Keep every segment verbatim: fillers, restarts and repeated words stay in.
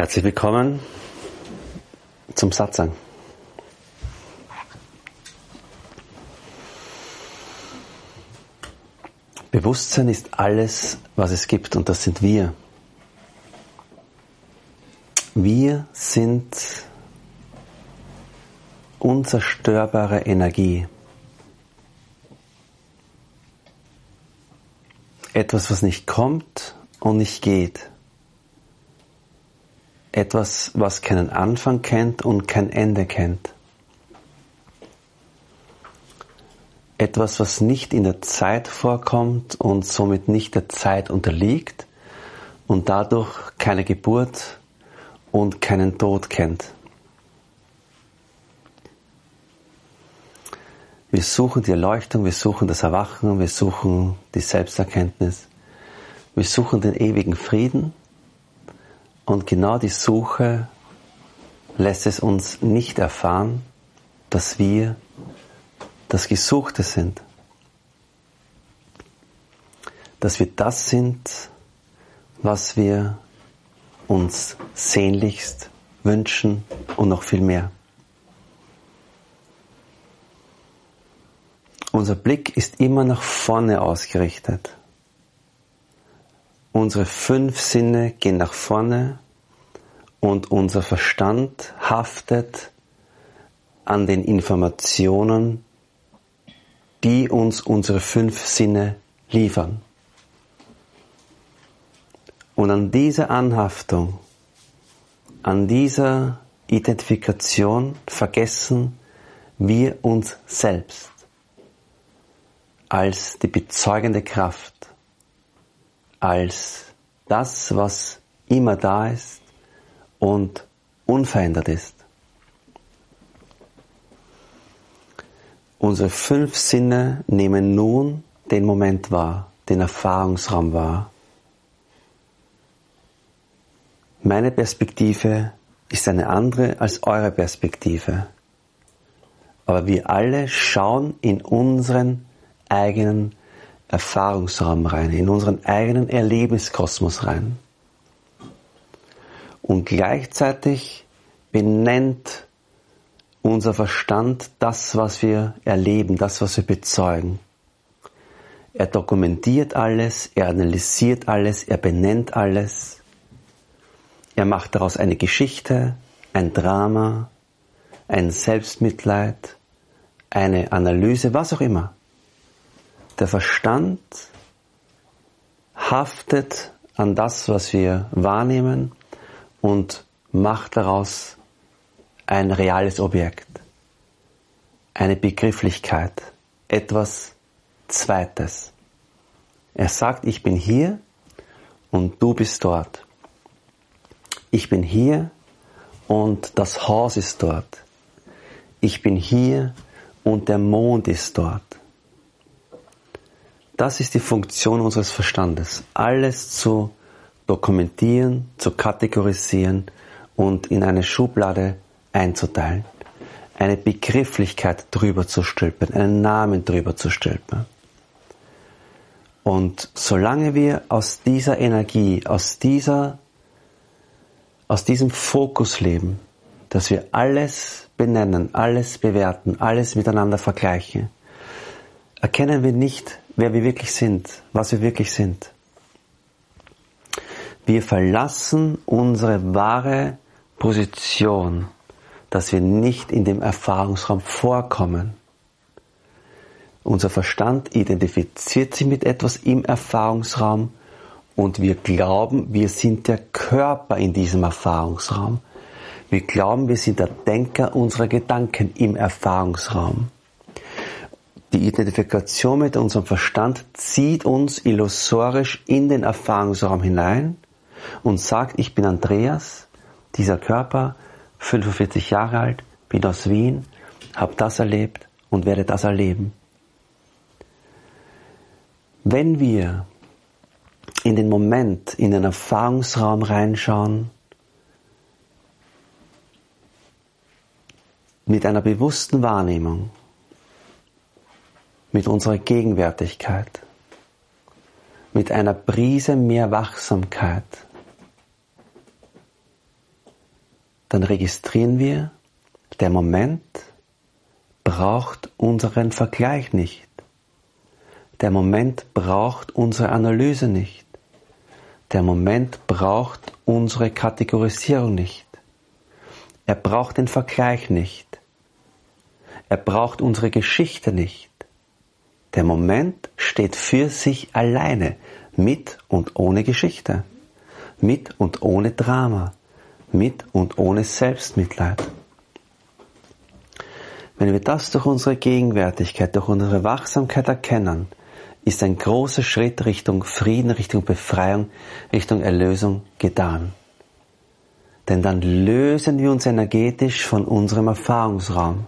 Herzlich willkommen zum Satsang. Bewusstsein ist alles, was es gibt, und das sind wir. Wir sind unzerstörbare Energie. Etwas, was nicht kommt und nicht geht. Etwas, was keinen Anfang kennt und kein Ende kennt. Etwas, was nicht in der Zeit vorkommt und somit nicht der Zeit unterliegt und dadurch keine Geburt und keinen Tod kennt. Wir suchen die Erleuchtung, wir suchen das Erwachen, wir suchen die Selbsterkenntnis, wir suchen den ewigen Frieden. Und genau die Suche lässt es uns nicht erfahren, dass wir das Gesuchte sind. Dass wir das sind, was wir uns sehnlichst wünschen und noch viel mehr. Unser Blick ist immer nach vorne ausgerichtet. Unsere fünf Sinne gehen nach vorne und unser Verstand haftet an den Informationen, die uns unsere fünf Sinne liefern. Und an dieser Anhaftung, an dieser Identifikation vergessen wir uns selbst als die bezeugende Kraft, als das, was immer da ist und unverändert ist. Unsere fünf Sinne nehmen nun den Moment wahr, den Erfahrungsraum wahr. Meine Perspektive ist eine andere als eure Perspektive. Aber wir alle schauen in unseren eigenen Erfahrungsraum rein, in unseren eigenen Erlebniskosmos rein. Und gleichzeitig benennt unser Verstand das, was wir erleben, das, was wir bezeugen. Er dokumentiert alles, er analysiert alles, er benennt alles. Er macht daraus eine Geschichte, ein Drama, ein Selbstmitleid, eine Analyse, was auch immer. Der Verstand haftet an das, was wir wahrnehmen, und macht daraus ein reales Objekt, eine Begrifflichkeit, etwas Zweites. Er sagt, ich bin hier und du bist dort. Ich bin hier und das Haus ist dort. Ich bin hier und der Mond ist dort. Das ist die Funktion unseres Verstandes, alles zu dokumentieren, zu kategorisieren und in eine Schublade einzuteilen, eine Begrifflichkeit drüber zu stülpen, einen Namen drüber zu stülpen. Und solange wir aus dieser Energie, aus dieser, aus diesem Fokus leben, dass wir alles benennen, alles bewerten, alles miteinander vergleichen, erkennen wir nicht, wer wir wirklich sind, was wir wirklich sind. Wir verlassen unsere wahre Position, dass wir nicht in dem Erfahrungsraum vorkommen. Unser Verstand identifiziert sich mit etwas im Erfahrungsraum und wir glauben, wir sind der Körper in diesem Erfahrungsraum. Wir glauben, wir sind der Denker unserer Gedanken im Erfahrungsraum. Die Identifikation mit unserem Verstand zieht uns illusorisch in den Erfahrungsraum hinein und sagt, ich bin Andreas, dieser Körper, fünfundvierzig Jahre alt, bin aus Wien, habe das erlebt und werde das erleben. Wenn wir in den Moment, in den Erfahrungsraum reinschauen, mit einer bewussten Wahrnehmung, mit unserer Gegenwärtigkeit, mit einer Prise mehr Wachsamkeit, dann registrieren wir, der Moment braucht unseren Vergleich nicht. Der Moment braucht unsere Analyse nicht. Der Moment braucht unsere Kategorisierung nicht. Er braucht den Vergleich nicht. Er braucht unsere Geschichte nicht. Der Moment steht für sich alleine, mit und ohne Geschichte, mit und ohne Drama, mit und ohne Selbstmitleid. Wenn wir das durch unsere Gegenwärtigkeit, durch unsere Wachsamkeit erkennen, ist ein großer Schritt Richtung Frieden, Richtung Befreiung, Richtung Erlösung getan. Denn dann lösen wir uns energetisch von unserem Erfahrungsraum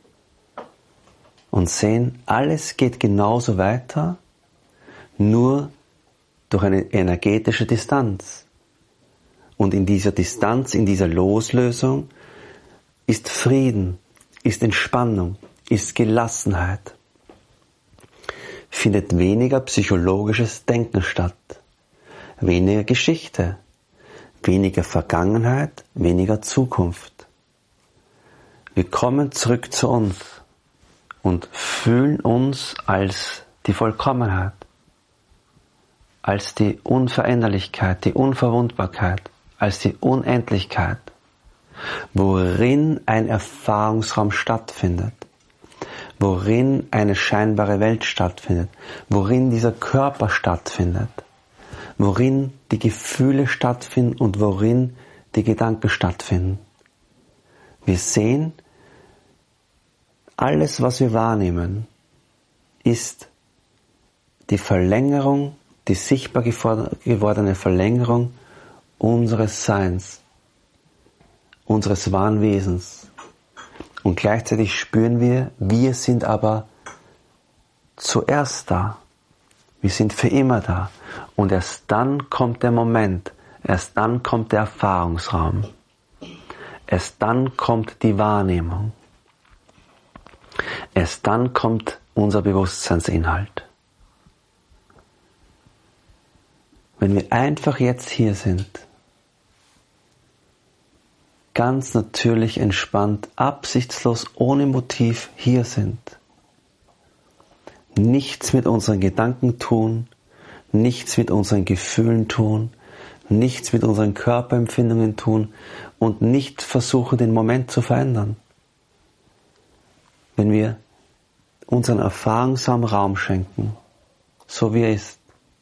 und sehen, alles geht genauso weiter, nur durch eine energetische Distanz. Und in dieser Distanz, in dieser Loslösung ist Frieden, ist Entspannung, ist Gelassenheit. Findet weniger psychologisches Denken statt, weniger Geschichte, weniger Vergangenheit, weniger Zukunft. Wir kommen zurück zu uns und fühlen uns als die Vollkommenheit, als die Unveränderlichkeit, die Unverwundbarkeit, als die Unendlichkeit, worin ein Erfahrungsraum stattfindet, worin eine scheinbare Welt stattfindet, worin dieser Körper stattfindet, worin die Gefühle stattfinden und worin die Gedanken stattfinden. Wir sehen, alles, was wir wahrnehmen, ist die Verlängerung, die sichtbar gewordene Verlängerung unseres Seins, unseres wahren Wesens. Und gleichzeitig spüren wir, wir sind aber zuerst da. Wir sind für immer da. Und erst dann kommt der Moment, erst dann kommt der Erfahrungsraum. Erst dann kommt die Wahrnehmung. Erst dann kommt unser Bewusstseinsinhalt. Wenn wir einfach jetzt hier sind, ganz natürlich entspannt, absichtslos, ohne Motiv hier sind, nichts mit unseren Gedanken tun, nichts mit unseren Gefühlen tun, nichts mit unseren Körperempfindungen tun und nicht versuchen, den Moment zu verändern. Wenn wir unseren Erfahrungsraum Raum schenken, so wie er ist,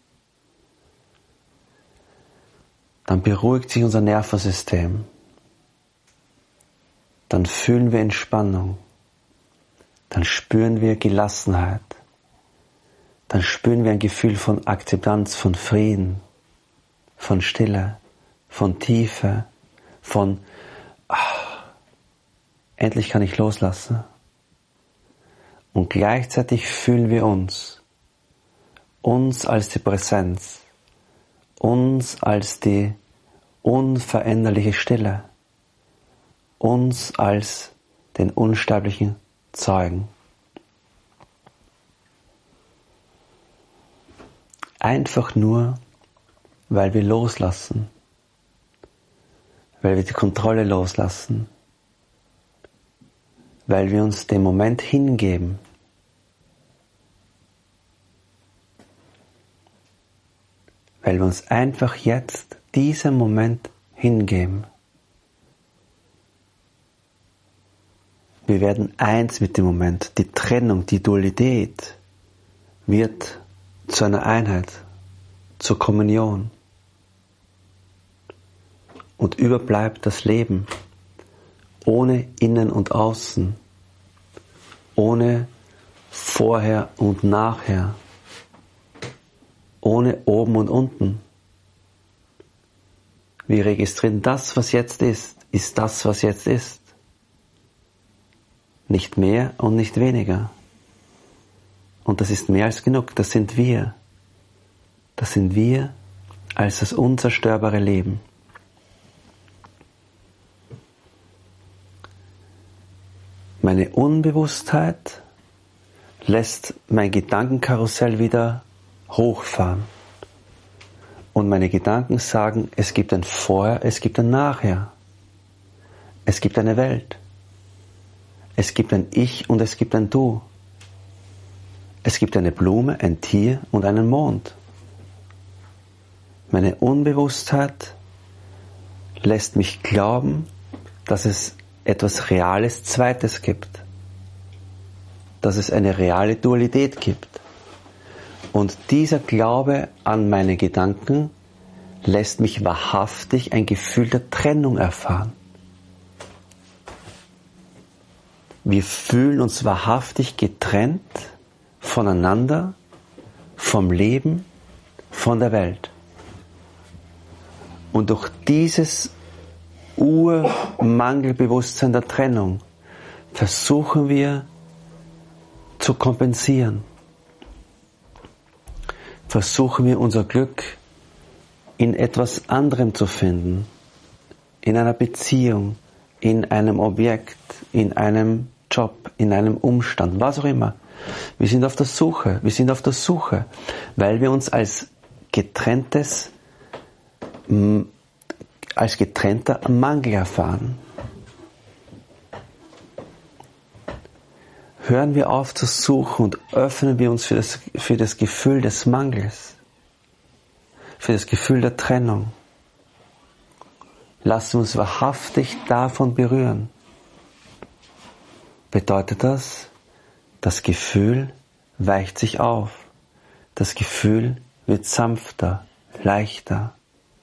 dann beruhigt sich unser Nervensystem. Dann fühlen wir Entspannung. Dann spüren wir Gelassenheit. Dann spüren wir ein Gefühl von Akzeptanz, von Frieden, von Stille, von Tiefe, von ach, endlich kann ich loslassen. Und gleichzeitig fühlen wir uns, uns als die Präsenz, uns als die unveränderliche Stille, uns als den unsterblichen Zeugen. Einfach nur, weil wir loslassen, weil wir die Kontrolle loslassen, weil wir uns dem Moment hingeben. Weil wir uns einfach jetzt diesem Moment hingeben. Wir werden eins mit dem Moment. Die Trennung, die Dualität wird zu einer Einheit, zur Kommunion. Und überbleibt das Leben ohne Innen und Außen, ohne Vorher und Nachher, ohne Oben und Unten. Wir registrieren, das, was jetzt ist, ist das, was jetzt ist. Nicht mehr und nicht weniger. Und das ist mehr als genug, das sind wir. Das sind wir als das unzerstörbare Leben. Meine Unbewusstheit lässt mein Gedankenkarussell wieder hochfahren. Und meine Gedanken sagen, es gibt ein Vorher, es gibt ein Nachher. Es gibt eine Welt. Es gibt ein Ich und es gibt ein Du. Es gibt eine Blume, ein Tier und einen Mond. Meine Unbewusstheit lässt mich glauben, dass es etwas Reales Zweites gibt. Dass es eine reale Dualität gibt. Und dieser Glaube an meine Gedanken lässt mich wahrhaftig ein Gefühl der Trennung erfahren. Wir fühlen uns wahrhaftig getrennt voneinander, vom Leben, von der Welt. Und durch dieses Urmangelbewusstsein der Trennung versuchen wir zu kompensieren. Versuchen wir unser Glück in etwas anderem zu finden. In einer Beziehung, in einem Objekt, in einem Job, in einem Umstand, was auch immer. Wir sind auf der Suche, wir sind auf der Suche, weil wir uns als getrenntes als getrennter Mangel erfahren. Hören wir auf zu suchen und öffnen wir uns für das, für das Gefühl des Mangels, für das Gefühl der Trennung. Lassen wir uns wahrhaftig davon berühren. Bedeutet das, das Gefühl weicht sich auf. Das Gefühl wird sanfter, leichter.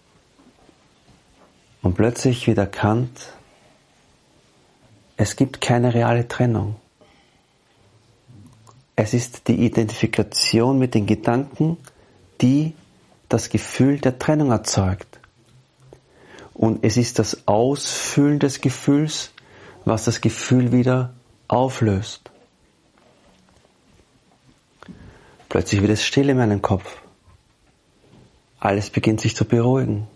Und plötzlich wird erkannt, es gibt keine reale Trennung. Es ist die Identifikation mit den Gedanken, die das Gefühl der Trennung erzeugt. Und es ist das Ausfüllen des Gefühls, was das Gefühl wieder auflöst. Plötzlich wird es still in meinem Kopf. Alles beginnt sich zu beruhigen.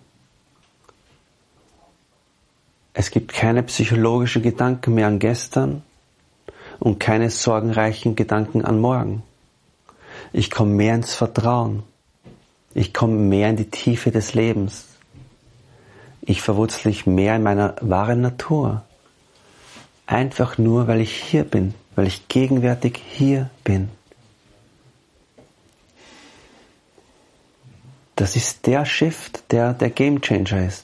Es gibt keine psychologischen Gedanken mehr an gestern und keine sorgenreichen Gedanken an morgen. Ich komme mehr ins Vertrauen. Ich komme mehr in die Tiefe des Lebens. Ich verwurzle mich mehr in meiner wahren Natur. Einfach nur, weil ich hier bin, weil ich gegenwärtig hier bin. Das ist der Shift, der der Game Changer ist.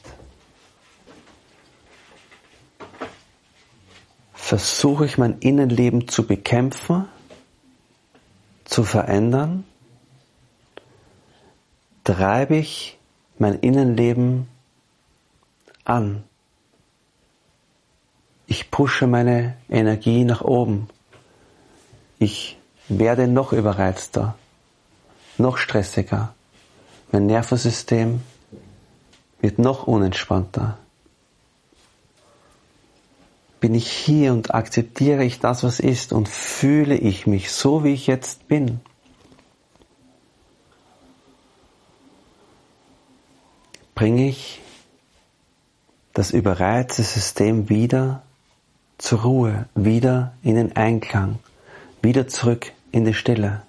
Versuche ich mein Innenleben zu bekämpfen, zu verändern, treibe ich mein Innenleben an. Ich pushe meine Energie nach oben. Ich werde noch überreizter, noch stressiger. Mein Nervensystem wird noch unentspannter. Bin ich hier und akzeptiere ich das, was ist, und fühle ich mich so, wie ich jetzt bin? Bringe ich das überreizte System wieder zur Ruhe, wieder in den Einklang, wieder zurück in die Stille.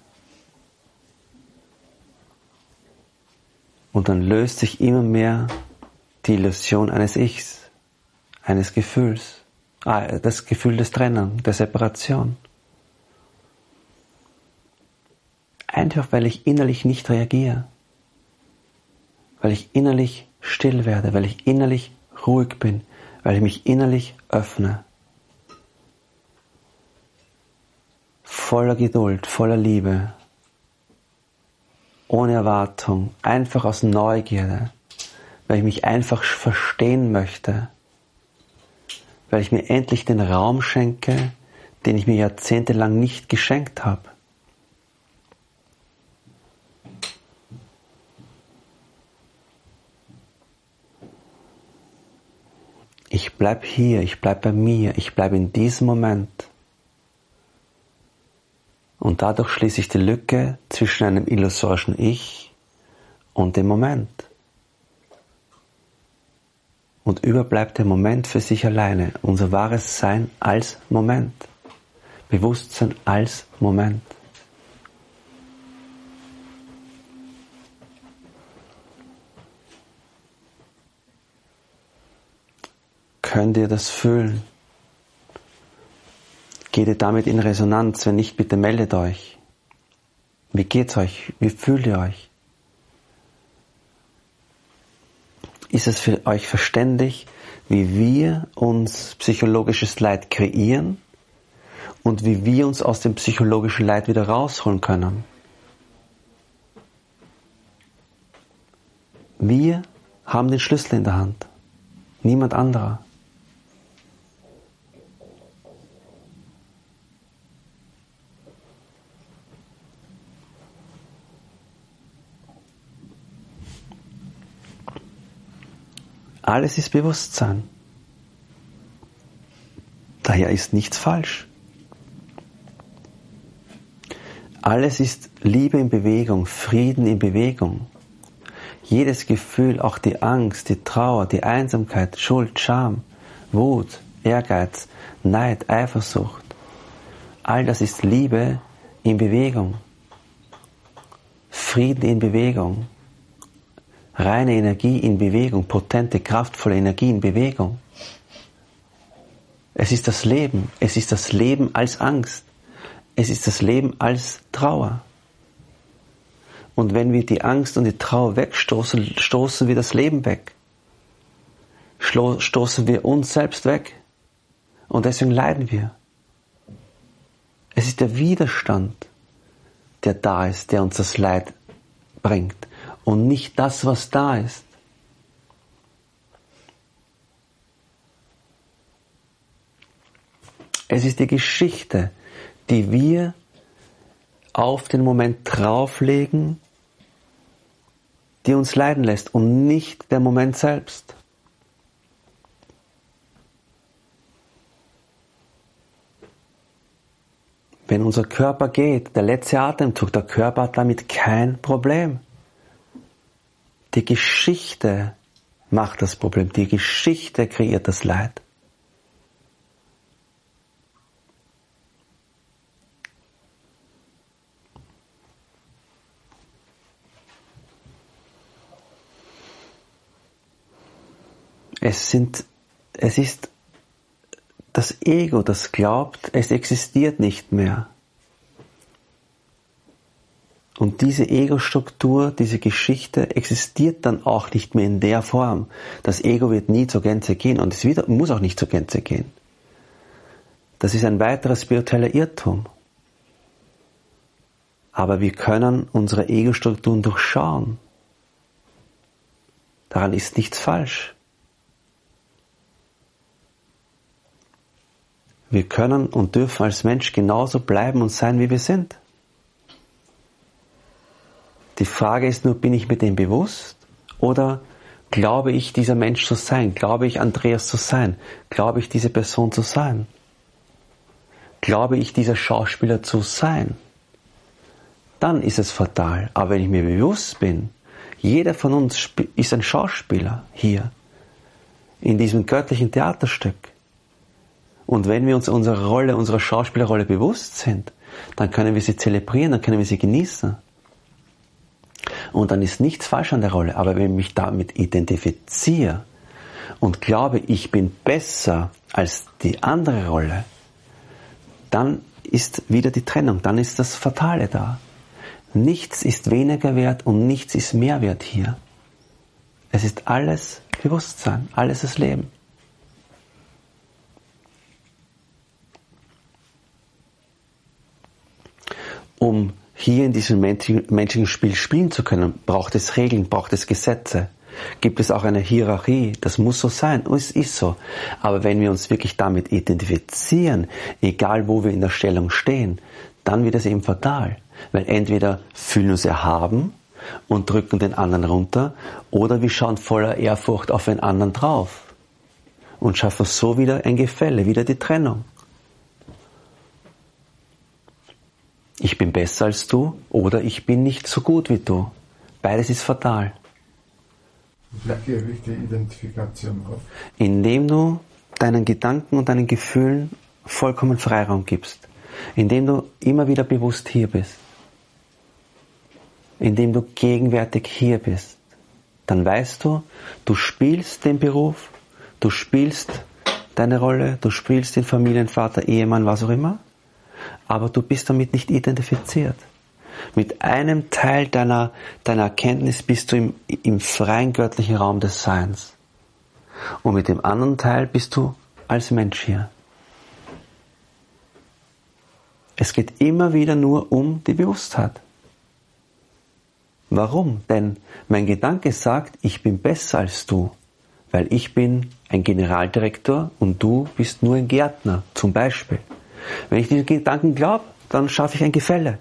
Und dann löst sich immer mehr die Illusion eines Ichs, eines Gefühls. Ah, das Gefühl des Trennung, der Separation. Einfach weil ich innerlich nicht reagiere. Weil ich innerlich still werde, weil ich innerlich ruhig bin, weil ich mich innerlich öffne. Voller Geduld, voller Liebe, ohne Erwartung, einfach aus Neugierde, weil ich mich einfach verstehen möchte. Weil ich mir endlich den Raum schenke, den ich mir jahrzehntelang nicht geschenkt habe. Ich bleib hier, ich bleib bei mir, ich bleib in diesem Moment. Und dadurch schließe ich die Lücke zwischen einem illusorischen Ich und dem Moment. Und überbleibt der Moment für sich alleine, unser wahres Sein als Moment, Bewusstsein als Moment. könnt ihr das fühlen. Geht ihr damit in Resonanz? Wenn nicht, bitte meldet euch. Wie geht's euch? Wie fühlt ihr euch? Ist es für euch verständlich, wie wir uns psychologisches Leid kreieren und wie wir uns aus dem psychologischen Leid wieder rausholen können? Wir haben den Schlüssel in der Hand, niemand anderer. Alles ist Bewusstsein. Daher ist nichts falsch. Alles ist Liebe in Bewegung, Frieden in Bewegung. Jedes Gefühl, auch die Angst, die Trauer, die Einsamkeit, Schuld, Scham, Wut, Ehrgeiz, Neid, Eifersucht, all das ist Liebe in Bewegung. Frieden in Bewegung. Reine Energie in Bewegung, potente, kraftvolle Energie in Bewegung. Es ist das Leben. Es ist das Leben als Angst. Es ist das Leben als Trauer. Und wenn wir die Angst und die Trauer wegstoßen, stoßen wir das Leben weg. Stoßen wir uns selbst weg. Und deswegen leiden wir. Es ist der Widerstand, der da ist, der uns das Leid bringt. Und nicht das, was da ist. Es ist die Geschichte, die wir auf den Moment drauflegen, die uns leiden lässt und nicht der Moment selbst. Wenn unser Körper geht, der letzte Atemzug, der Körper hat damit kein Problem. Die Geschichte macht das Problem, die Geschichte kreiert das Leid. Es sind, es ist das Ego, das glaubt, es existiert nicht mehr. Und diese Ego-Struktur, diese Geschichte existiert dann auch nicht mehr in der Form. Das Ego wird nie zur Gänze gehen und es wird, muss auch nicht zur Gänze gehen. Das ist ein weiterer spiritueller Irrtum. Aber wir können unsere Ego-Strukturen durchschauen. Daran ist nichts falsch. Wir können und dürfen als Mensch genauso bleiben und sein, wie wir sind. Die Frage ist nur, bin ich mir dem bewusst oder glaube ich, dieser Mensch zu sein? Glaube ich, Andreas zu sein? Glaube ich, diese Person zu sein? Glaube ich, dieser Schauspieler zu sein? Dann ist es fatal. Aber wenn ich mir bewusst bin, jeder von uns ist ein Schauspieler hier, in diesem göttlichen Theaterstück. Und wenn wir uns unserer Rolle, unserer Schauspielerrolle bewusst sind, dann können wir sie zelebrieren, dann können wir sie genießen. Und dann ist nichts falsch an der Rolle. Aber wenn ich mich damit identifiziere und glaube, ich bin besser als die andere Rolle, dann ist wieder die Trennung, dann ist das Fatale da. Nichts ist weniger wert und nichts ist mehr wert hier. Es ist alles Bewusstsein, alles das Leben. Um hier in diesem menschlichen Spiel spielen zu können, braucht es Regeln, braucht es Gesetze. Gibt es auch eine Hierarchie, das muss so sein, es ist so. Aber wenn wir uns wirklich damit identifizieren, egal wo wir in der Stellung stehen, dann wird es eben fatal. Weil entweder fühlen wir uns erhaben und drücken den anderen runter, oder wir schauen voller Ehrfurcht auf den anderen drauf und schaffen so wieder ein Gefälle, wieder die Trennung. Ich bin besser als du oder ich bin nicht so gut wie du. Beides ist fatal. Wie gebe ich die Identifikation auf? Indem du deinen Gedanken und deinen Gefühlen vollkommen Freiraum gibst. Indem du immer wieder bewusst hier bist. Indem du gegenwärtig hier bist. Dann weißt du, du spielst den Beruf, du spielst deine Rolle, du spielst den Familienvater, Ehemann, was auch immer, aber du bist damit nicht identifiziert. Mit einem Teil deiner, deiner Erkenntnis bist du im, im freien göttlichen Raum des Seins. Und mit dem anderen Teil bist du als Mensch hier. Es geht immer wieder nur um die Bewusstheit. Warum? Denn mein Gedanke sagt, ich bin besser als du, weil ich bin ein Generaldirektor und du bist nur ein Gärtner, zum Beispiel. Wenn ich diesen Gedanken glaube, dann schaffe ich ein Gefälle.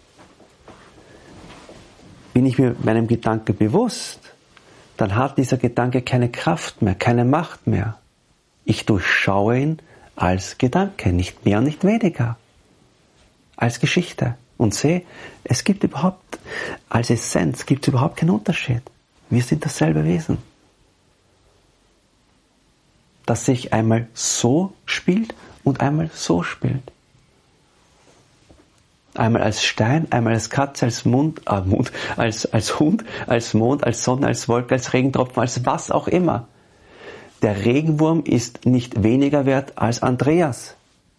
Bin ich mir meinem Gedanken bewusst, dann hat dieser Gedanke keine Kraft mehr, keine Macht mehr. Ich durchschaue ihn als Gedanke, nicht mehr und nicht weniger. Als Geschichte. Und sehe, es gibt überhaupt, als Essenz gibt es überhaupt keinen Unterschied. Wir sind dasselbe Wesen. Das sich einmal so spielt und einmal so spielt. Einmal als Stein, einmal als Katze, als Mund, äh, Mund, als, als Hund, als Mond, als Sonne, als Wolke, als Regentropfen, als was auch immer. Der Regenwurm ist nicht weniger wert als Andreas.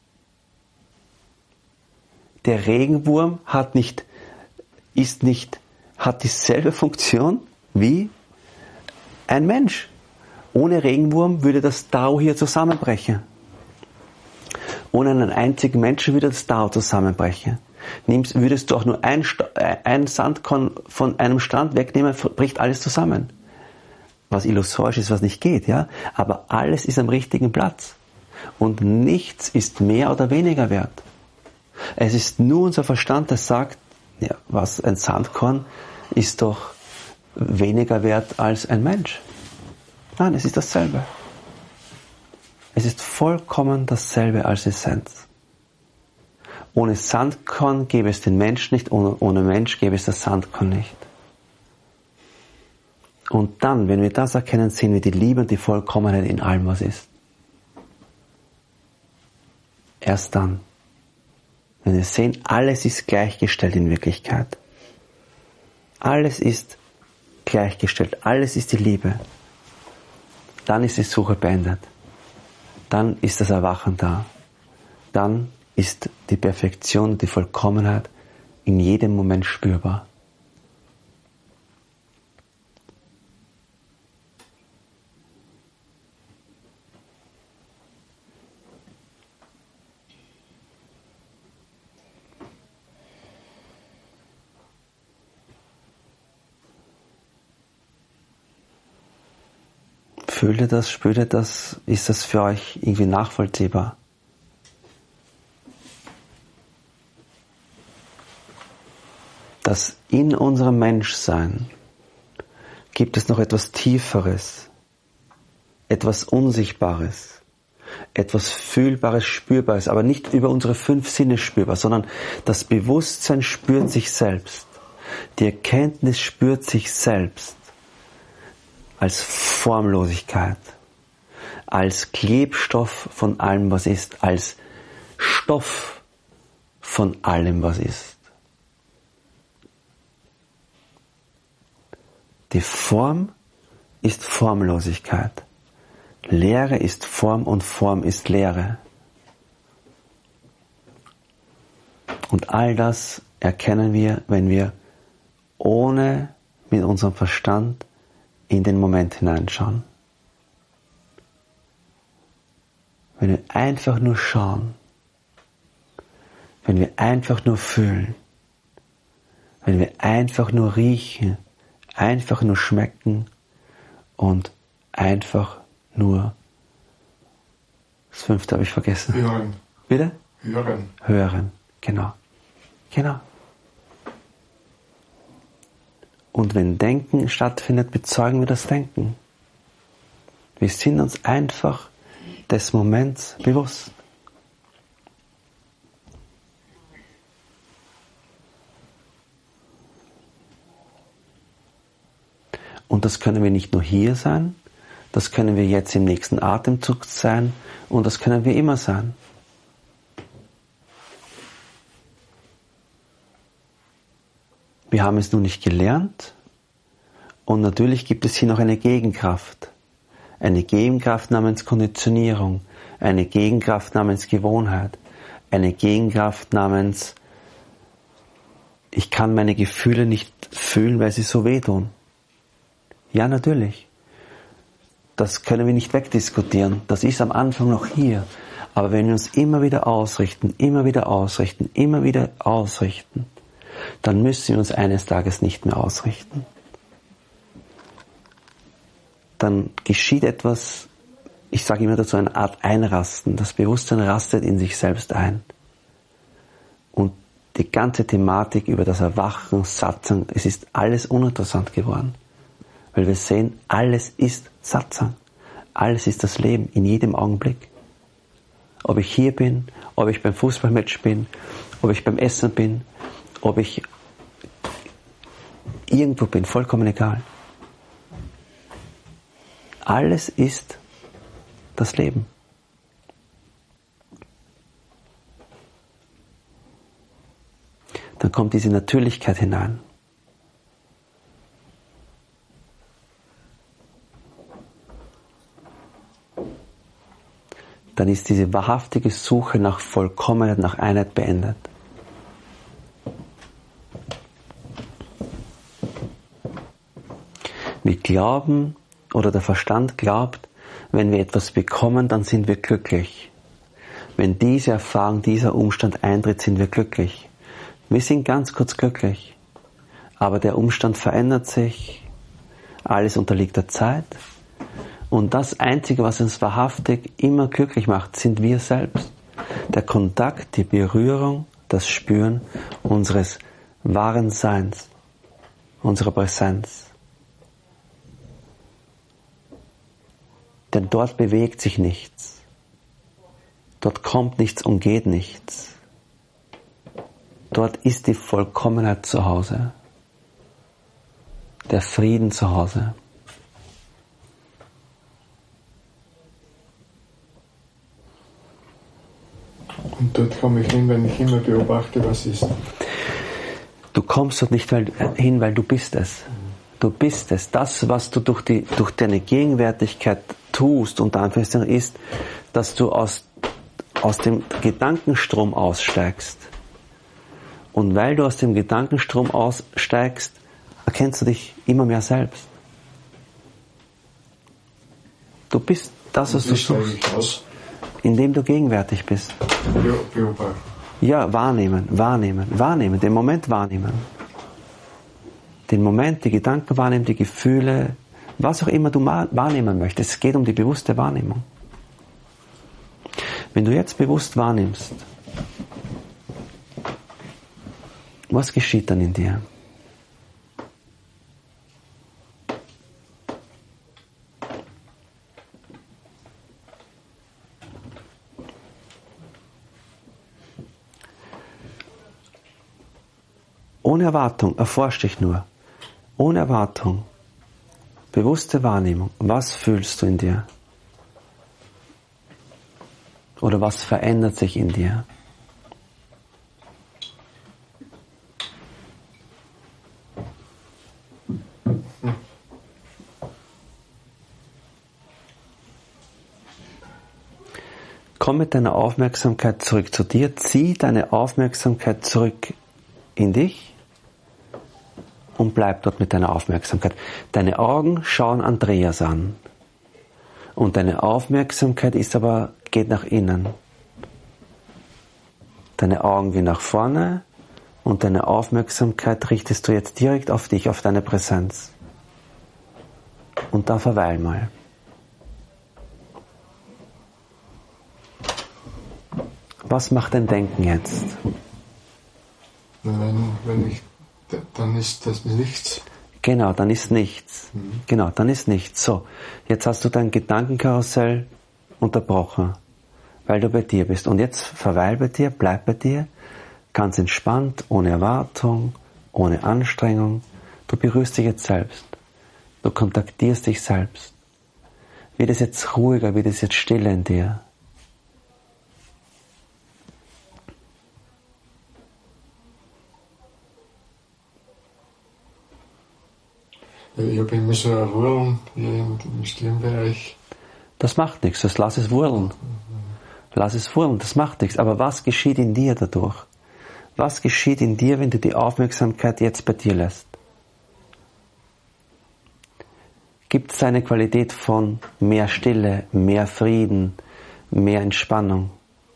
Der Regenwurm hat nicht, ist nicht, hat dieselbe Funktion wie ein Mensch. Ohne Regenwurm würde das Tao hier zusammenbrechen. Ohne einen einzigen Menschen würde das Tao zusammenbrechen. Nimmst, würdest du auch nur ein, ein Sandkorn von einem Strand wegnehmen, bricht alles zusammen. Was illusorisch ist, was nicht geht, ja. Aber alles ist am richtigen Platz. Und nichts ist mehr oder weniger wert. Es ist nur unser Verstand, der sagt, ja, was, ein Sandkorn ist doch weniger wert als ein Mensch. Nein, es ist dasselbe. Es ist vollkommen dasselbe als Essenz. Ohne Sandkorn gäbe es den Mensch nicht, ohne, ohne Mensch gäbe es das Sandkorn nicht. Und dann, wenn wir das erkennen, sehen wir die Liebe und die Vollkommenheit in allem, was ist. Erst dann. Wenn wir sehen, alles ist gleichgestellt in Wirklichkeit. Alles ist gleichgestellt. Alles ist die Liebe. Dann ist die Suche beendet. Dann ist das Erwachen da. Dann ist die Perfektion, die Vollkommenheit in jedem Moment spürbar. Fühlt ihr das, spürt ihr das? Ist das für euch irgendwie nachvollziehbar? Dass in unserem Menschsein gibt es noch etwas Tieferes, etwas Unsichtbares, etwas Fühlbares, Spürbares, aber nicht über unsere fünf Sinne spürbar, sondern das Bewusstsein spürt sich selbst. Die Erkenntnis spürt sich selbst als Formlosigkeit, als Klebstoff von allem, was ist, als Stoff von allem, was ist. Die Form ist Formlosigkeit. Leere ist Form und Form ist Leere. Und all das erkennen wir, wenn wir ohne mit unserem Verstand in den Moment hineinschauen. Wenn wir einfach nur schauen, wenn wir einfach nur fühlen, wenn wir einfach nur riechen, einfach nur schmecken und einfach nur, das fünfte habe ich vergessen. Hören. Bitte? Hören. Hören, genau. Genau. Und wenn Denken stattfindet, bezeugen wir das Denken. Wir sind uns einfach des Moments bewusst. Und das können wir nicht nur hier sein, das können wir jetzt im nächsten Atemzug sein und das können wir immer sein. Wir haben es nur nicht gelernt und natürlich gibt es hier noch eine Gegenkraft. eine Gegenkraft namens Konditionierung, eine Gegenkraft namens Gewohnheit, eine Gegenkraft namens ich kann meine Gefühle nicht fühlen, weil sie so wehtun. Ja, natürlich. Das können wir nicht wegdiskutieren. Das ist am Anfang noch hier. Aber wenn wir uns immer wieder ausrichten, immer wieder ausrichten, immer wieder ausrichten, dann müssen wir uns eines Tages nicht mehr ausrichten. Dann geschieht etwas, ich sage immer dazu, eine Art Einrasten. Das Bewusstsein rastet in sich selbst ein. Und die ganze Thematik über das Erwachen, Satsang, es ist alles uninteressant geworden. Weil wir sehen, alles ist Satsang. Alles ist das Leben in jedem Augenblick. Ob ich hier bin, ob ich beim Fußballmatch bin, ob ich beim Essen bin, ob ich irgendwo bin, vollkommen egal. Alles ist das Leben. Dann kommt diese Natürlichkeit hinein. Dann ist diese wahrhaftige Suche nach Vollkommenheit, nach Einheit beendet. Wir glauben, oder der Verstand glaubt, wenn wir etwas bekommen, dann sind wir glücklich. Wenn diese Erfahrung, dieser Umstand eintritt, sind wir glücklich. Wir sind ganz kurz glücklich, aber der Umstand verändert sich, alles unterliegt der Zeit und das Einzige, was uns wahrhaftig immer glücklich macht, sind wir selbst. Der Kontakt, die Berührung, das Spüren unseres wahren Seins, unserer Präsenz. Denn dort bewegt sich nichts, dort kommt nichts und geht nichts. Dort ist die Vollkommenheit zu Hause, der Frieden zu Hause. Und dort komme ich hin, wenn ich immer beobachte, was ist. Du kommst dort nicht weil, hin, weil du bist es. Du bist es. Das, was du durch, die, durch deine Gegenwärtigkeit tust, unter Anführungszeichen, ist, dass du aus, aus dem Gedankenstrom aussteigst. Und weil du aus dem Gedankenstrom aussteigst, erkennst du dich immer mehr selbst. Du bist das, was du suchst, indem du gegenwärtig bist. Beobachten. Ja, wahrnehmen, wahrnehmen, wahrnehmen, den Moment wahrnehmen. Den Moment, die Gedanken wahrnehmen, die Gefühle, was auch immer du wahrnehmen möchtest. Es geht um die bewusste Wahrnehmung. Wenn du jetzt bewusst wahrnimmst, was geschieht dann in dir? Ohne Erwartung, erforsch dich nur. Ohne Erwartung. Bewusste Wahrnehmung. Was fühlst du in dir? Oder was verändert sich in dir? Komm mit deiner Aufmerksamkeit zurück zu dir. Zieh deine Aufmerksamkeit zurück in dich. Und bleib dort mit deiner Aufmerksamkeit. Deine Augen schauen Andreas an. Und deine Aufmerksamkeit ist aber, geht nach innen. Deine Augen gehen nach vorne und deine Aufmerksamkeit richtest du jetzt direkt auf dich, auf deine Präsenz. Und da verweil mal. Was macht dein Denken jetzt? Wenn, wenn ich Dann ist das nichts. Genau, dann ist nichts. Mhm. Genau, dann ist nichts. So, jetzt hast du dein Gedankenkarussell unterbrochen, weil du bei dir bist. Und jetzt verweil bei dir, bleib bei dir, ganz entspannt, ohne Erwartung, ohne Anstrengung. Du berührst dich jetzt selbst. Du kontaktierst dich selbst. Wird es jetzt ruhiger, wird es jetzt stiller in dir? Ich habe immer so eine Ruhe hier im Stirnbereich. Das macht nichts, das lass es wurdeln. Lass es wurdeln, das macht nichts. Aber was geschieht in dir dadurch? Was geschieht in dir, wenn du die Aufmerksamkeit jetzt bei dir lässt? Gibt es eine Qualität von mehr Stille, mehr Frieden, mehr Entspannung?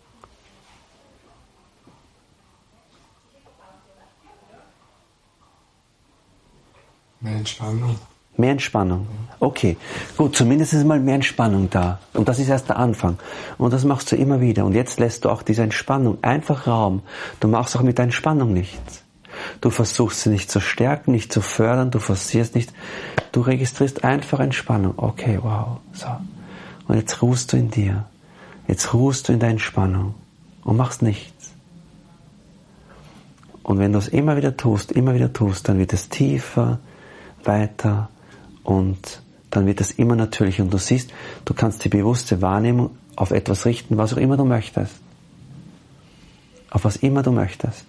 Mehr Entspannung. Mehr Entspannung. Okay, gut, zumindest ist mal mehr Entspannung da. Und das ist erst der Anfang. Und das machst du immer wieder. Und jetzt lässt du auch diese Entspannung einfach Raum. Du machst auch mit der Entspannung nichts. Du versuchst sie nicht zu stärken, nicht zu fördern, du forcierst nicht. Du registrierst einfach Entspannung. Okay, wow. So. Und jetzt ruhst du in dir. Jetzt ruhst du in der Entspannung und machst nichts. Und wenn du es immer wieder tust, immer wieder tust, dann wird es tiefer, weiter und dann wird es immer natürlicher. Und du siehst, du kannst die bewusste Wahrnehmung auf etwas richten, was auch immer du möchtest. Auf was immer du möchtest.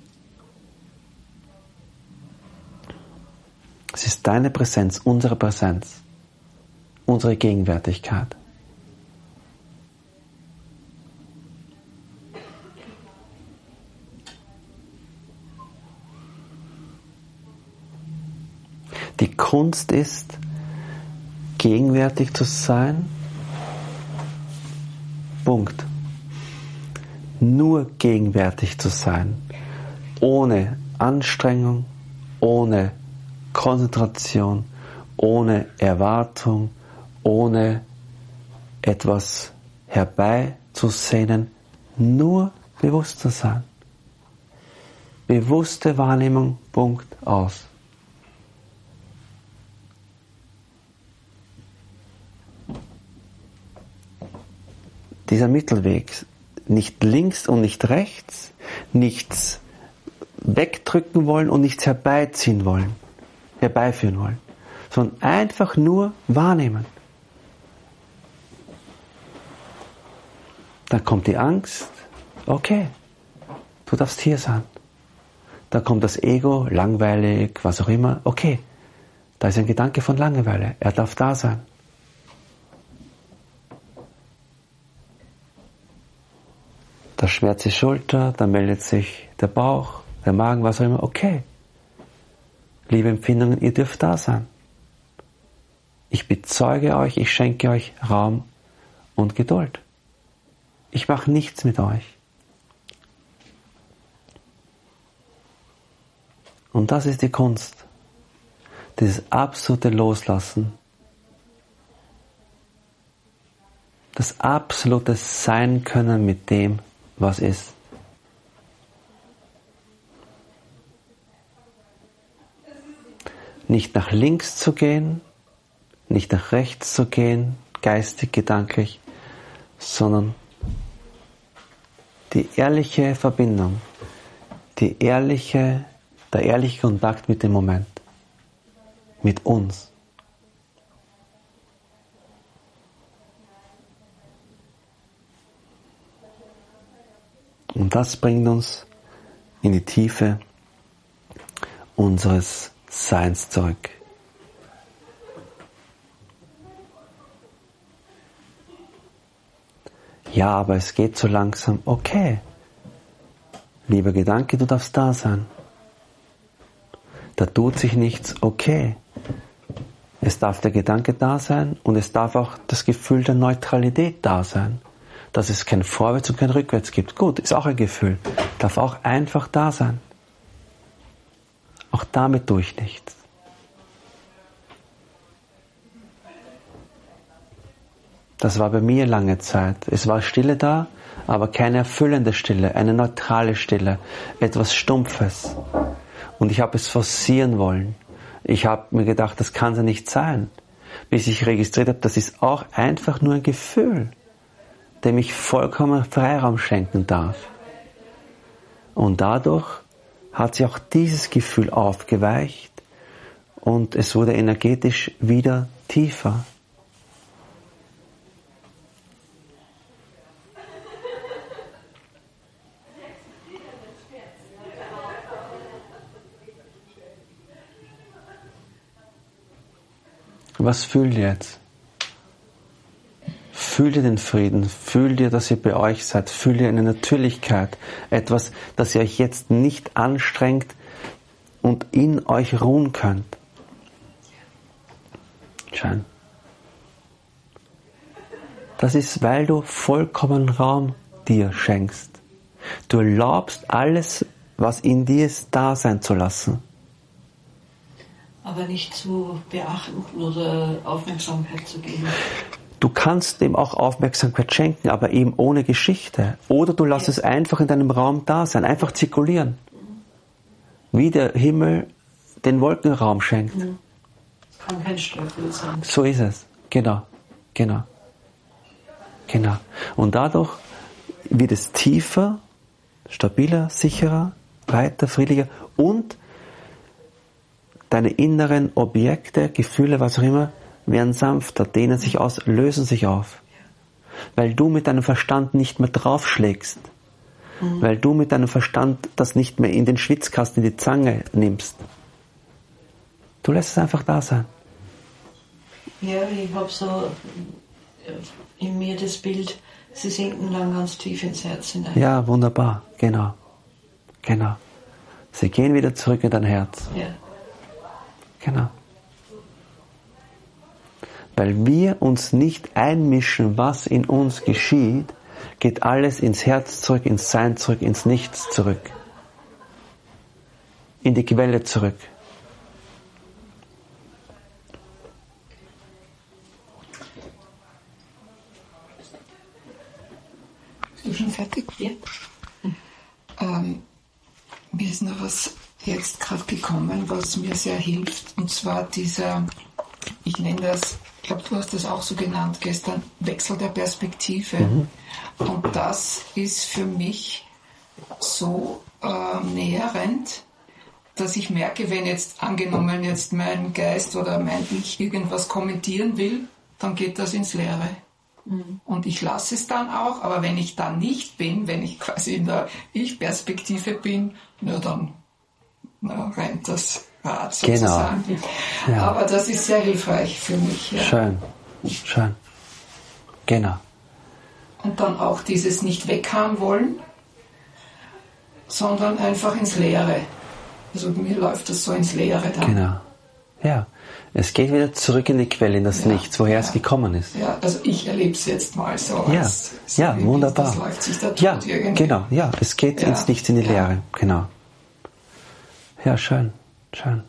Es ist deine Präsenz, unsere Präsenz, unsere Gegenwärtigkeit. Die Kunst ist, gegenwärtig zu sein. Punkt. Nur gegenwärtig zu sein. Ohne Anstrengung, ohne Konzentration, ohne Erwartung, ohne etwas herbeizusehnen. Nur bewusst zu sein. Bewusste Wahrnehmung, Punkt, aus. Dieser Mittelweg, nicht links und nicht rechts, nichts wegdrücken wollen und nichts herbeiziehen wollen, herbeiführen wollen, sondern einfach nur wahrnehmen. Dann kommt die Angst, okay, du darfst hier sein. Dann kommt das Ego, langweilig, was auch immer, okay, da ist ein Gedanke von Langeweile, er darf da sein. Da schmerzt die Schulter, da meldet sich der Bauch, der Magen, was auch immer. Okay, liebe Empfindungen, ihr dürft da sein. Ich bezeuge euch, ich schenke euch Raum und Geduld. Ich mache nichts mit euch. Und das ist die Kunst. Dieses absolute Loslassen. Das absolute Sein können mit dem, was ist. Nicht nach links zu gehen, nicht nach rechts zu gehen, geistig, gedanklich, sondern die ehrliche Verbindung, die ehrliche, der ehrliche Kontakt mit dem Moment, mit uns. Und das bringt uns in die Tiefe unseres Seins zurück. Ja, aber es geht so langsam. Okay. Lieber Gedanke, du darfst da sein. Da tut sich nichts. Okay. Es darf der Gedanke da sein und es darf auch das Gefühl der Neutralität da sein. Dass es kein Vorwärts und kein Rückwärts gibt. Gut, ist auch ein Gefühl. Darf auch einfach da sein. Auch damit tue ich nichts. Das war bei mir lange Zeit. Es war Stille da, aber keine erfüllende Stille, eine neutrale Stille, etwas Stumpfes. Und ich habe es forcieren wollen. Ich habe mir gedacht, das kann ja nicht sein. Bis ich registriert habe, das ist auch einfach nur ein Gefühl, dem ich vollkommen Freiraum schenken darf. Und dadurch hat sich auch dieses Gefühl aufgeweicht und es wurde energetisch wieder tiefer. Was fühlt ihr jetzt? fühl dir den Frieden, fühl dir, dass ihr bei euch seid, fühl dir eine Natürlichkeit, etwas, das ihr euch jetzt nicht anstrengt und in euch ruhen könnt. Schön. Das ist, weil du vollkommen Raum dir schenkst. Du erlaubst alles, was in dir ist, da sein zu lassen. Aber nicht zu beachten oder Aufmerksamkeit zu geben. Du kannst dem auch Aufmerksamkeit schenken, aber eben ohne Geschichte. Oder du lässt ja. es einfach in deinem Raum da sein, einfach zirkulieren. Wie der Himmel den Wolkenraum schenkt. Mhm. Kann kein Störfeld sein. So ist es. Genau. Genau. Genau. Und dadurch wird es tiefer, stabiler, sicherer, weiter, friedlicher und deine inneren Objekte, Gefühle, was auch immer, werden sanfter, dehnen sich aus, lösen sich auf. Weil du mit deinem Verstand nicht mehr draufschlägst. Mhm. Weil du mit deinem Verstand das nicht mehr in den Schwitzkasten, in die Zange nimmst. Du lässt es einfach da sein. Ja, ich habe so in mir das Bild, sie sinken dann ganz tief ins Herz hinein. Ja, wunderbar, genau. Genau. Sie gehen wieder zurück in dein Herz. Ja. Genau. Weil wir uns nicht einmischen, was in uns geschieht, geht alles ins Herz zurück, ins Sein zurück, ins Nichts zurück. In die Quelle zurück. Bist du schon fertig? Ja. Ähm, mir ist noch was jetzt gerade gekommen, was mir sehr hilft, und zwar dieser, ich nenne das, ich glaube, du hast das auch so genannt gestern, Wechsel der Perspektive. Mhm. Und das ist für mich so äh, nährend, dass ich merke, wenn jetzt angenommen jetzt mein Geist oder mein Ich irgendwas kommentieren will, dann geht das ins Leere. Mhm. Und ich lasse es dann auch, aber wenn ich dann nicht bin, wenn ich quasi in der Ich-Perspektive bin, na dann na, rennt das Rad sozusagen. Genau. Ja. Aber das ist sehr hilfreich für mich. Ja. Schön, schön. Genau. Und dann auch dieses nicht weghaben wollen, sondern einfach ins Leere. Also mir läuft das so ins Leere dann. Genau. Ja. Es geht wieder zurück in die Quelle, in das ja, Nichts, woher ja. es gekommen ist. Ja, also ich erlebe es jetzt mal so. Ja, als, so ja wunderbar. Das läuft sich da ja, irgendwie. Genau, ja, es geht ja. ins Nichts, in die ja. Leere, genau. Ja, schön, schön.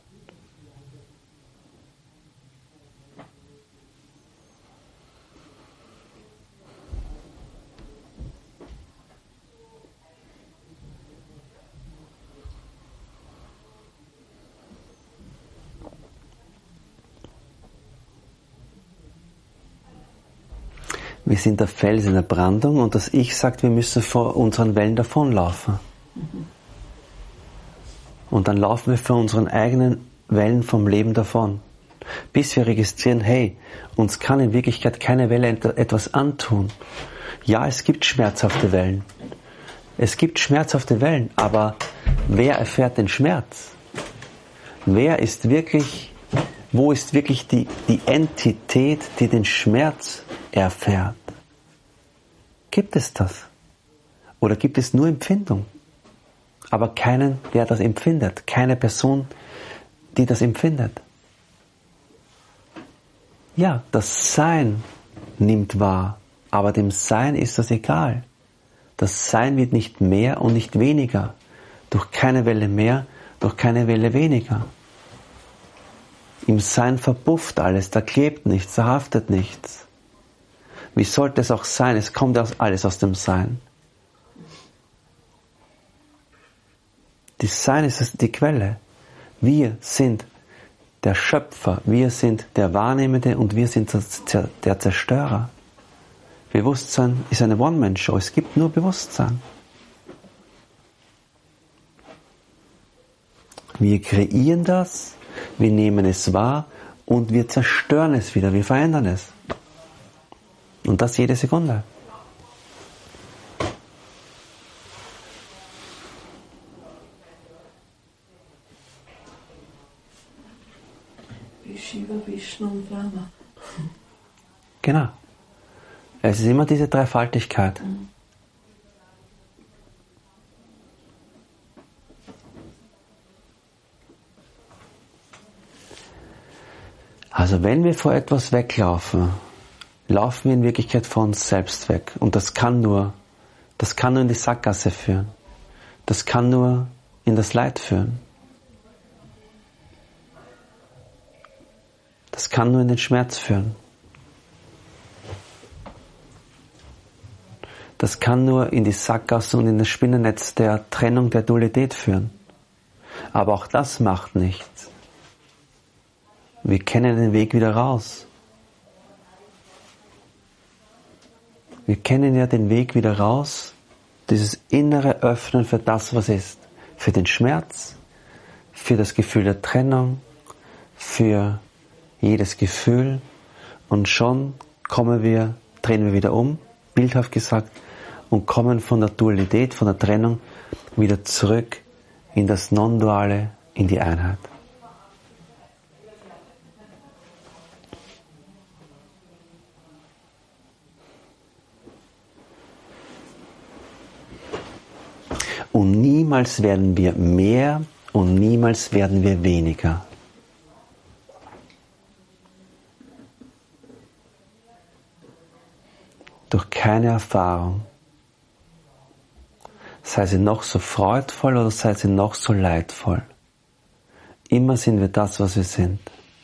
Wir sind der Fels in der Brandung und das Ich sagt, wir müssen vor unseren Wellen davonlaufen. Mhm. Und dann laufen wir vor unseren eigenen Wellen vom Leben davon. Bis wir registrieren, hey, uns kann in Wirklichkeit keine Welle etwas antun. Ja, es gibt schmerzhafte Wellen. Es gibt schmerzhafte Wellen, aber wer erfährt den Schmerz? Wer ist wirklich, wo ist wirklich die, die Entität, die den Schmerz erfährt? Gibt es das? Oder gibt es nur Empfindung? Aber keinen, der das empfindet. Keine Person, die das empfindet. Ja, das Sein nimmt wahr, aber dem Sein ist das egal. Das Sein wird nicht mehr und nicht weniger. Durch keine Welle mehr, durch keine Welle weniger. Im Sein verpufft alles, da klebt nichts, da haftet nichts. Wie sollte es auch sein? Es kommt alles aus dem Sein. Das Sein ist die Quelle. Wir sind der Schöpfer, wir sind der Wahrnehmende und wir sind der Zerstörer. Bewusstsein ist eine One-Man-Show, es gibt nur Bewusstsein. Wir kreieren das, wir nehmen es wahr und wir zerstören es wieder, wir verändern es. Und das jede Sekunde. Shiva, Vishnu und Brahma. Genau. Es ist immer diese Dreifaltigkeit. Mhm. Also wenn wir vor etwas weglaufen, laufen wir in Wirklichkeit vor uns selbst weg. Und das kann nur, das kann nur in die Sackgasse führen. Das kann nur in das Leid führen. Das kann nur in den Schmerz führen. Das kann nur in die Sackgasse und in das Spinnennetz der Trennung, der Dualität führen. Aber auch das macht nichts. Wir kennen den Weg wieder raus. Wir kennen ja den Weg wieder raus, dieses innere Öffnen für das, was ist. Für den Schmerz, für das Gefühl der Trennung, für jedes Gefühl. Und schon kommen wir, drehen wir wieder um, bildhaft gesagt, und kommen von der Dualität, von der Trennung wieder zurück in das Non-Duale, in die Einheit. Und niemals werden wir mehr und niemals werden wir weniger. Durch keine Erfahrung. Sei sie noch so freudvoll oder sei sie noch so leidvoll. Immer sind wir das, was wir sind.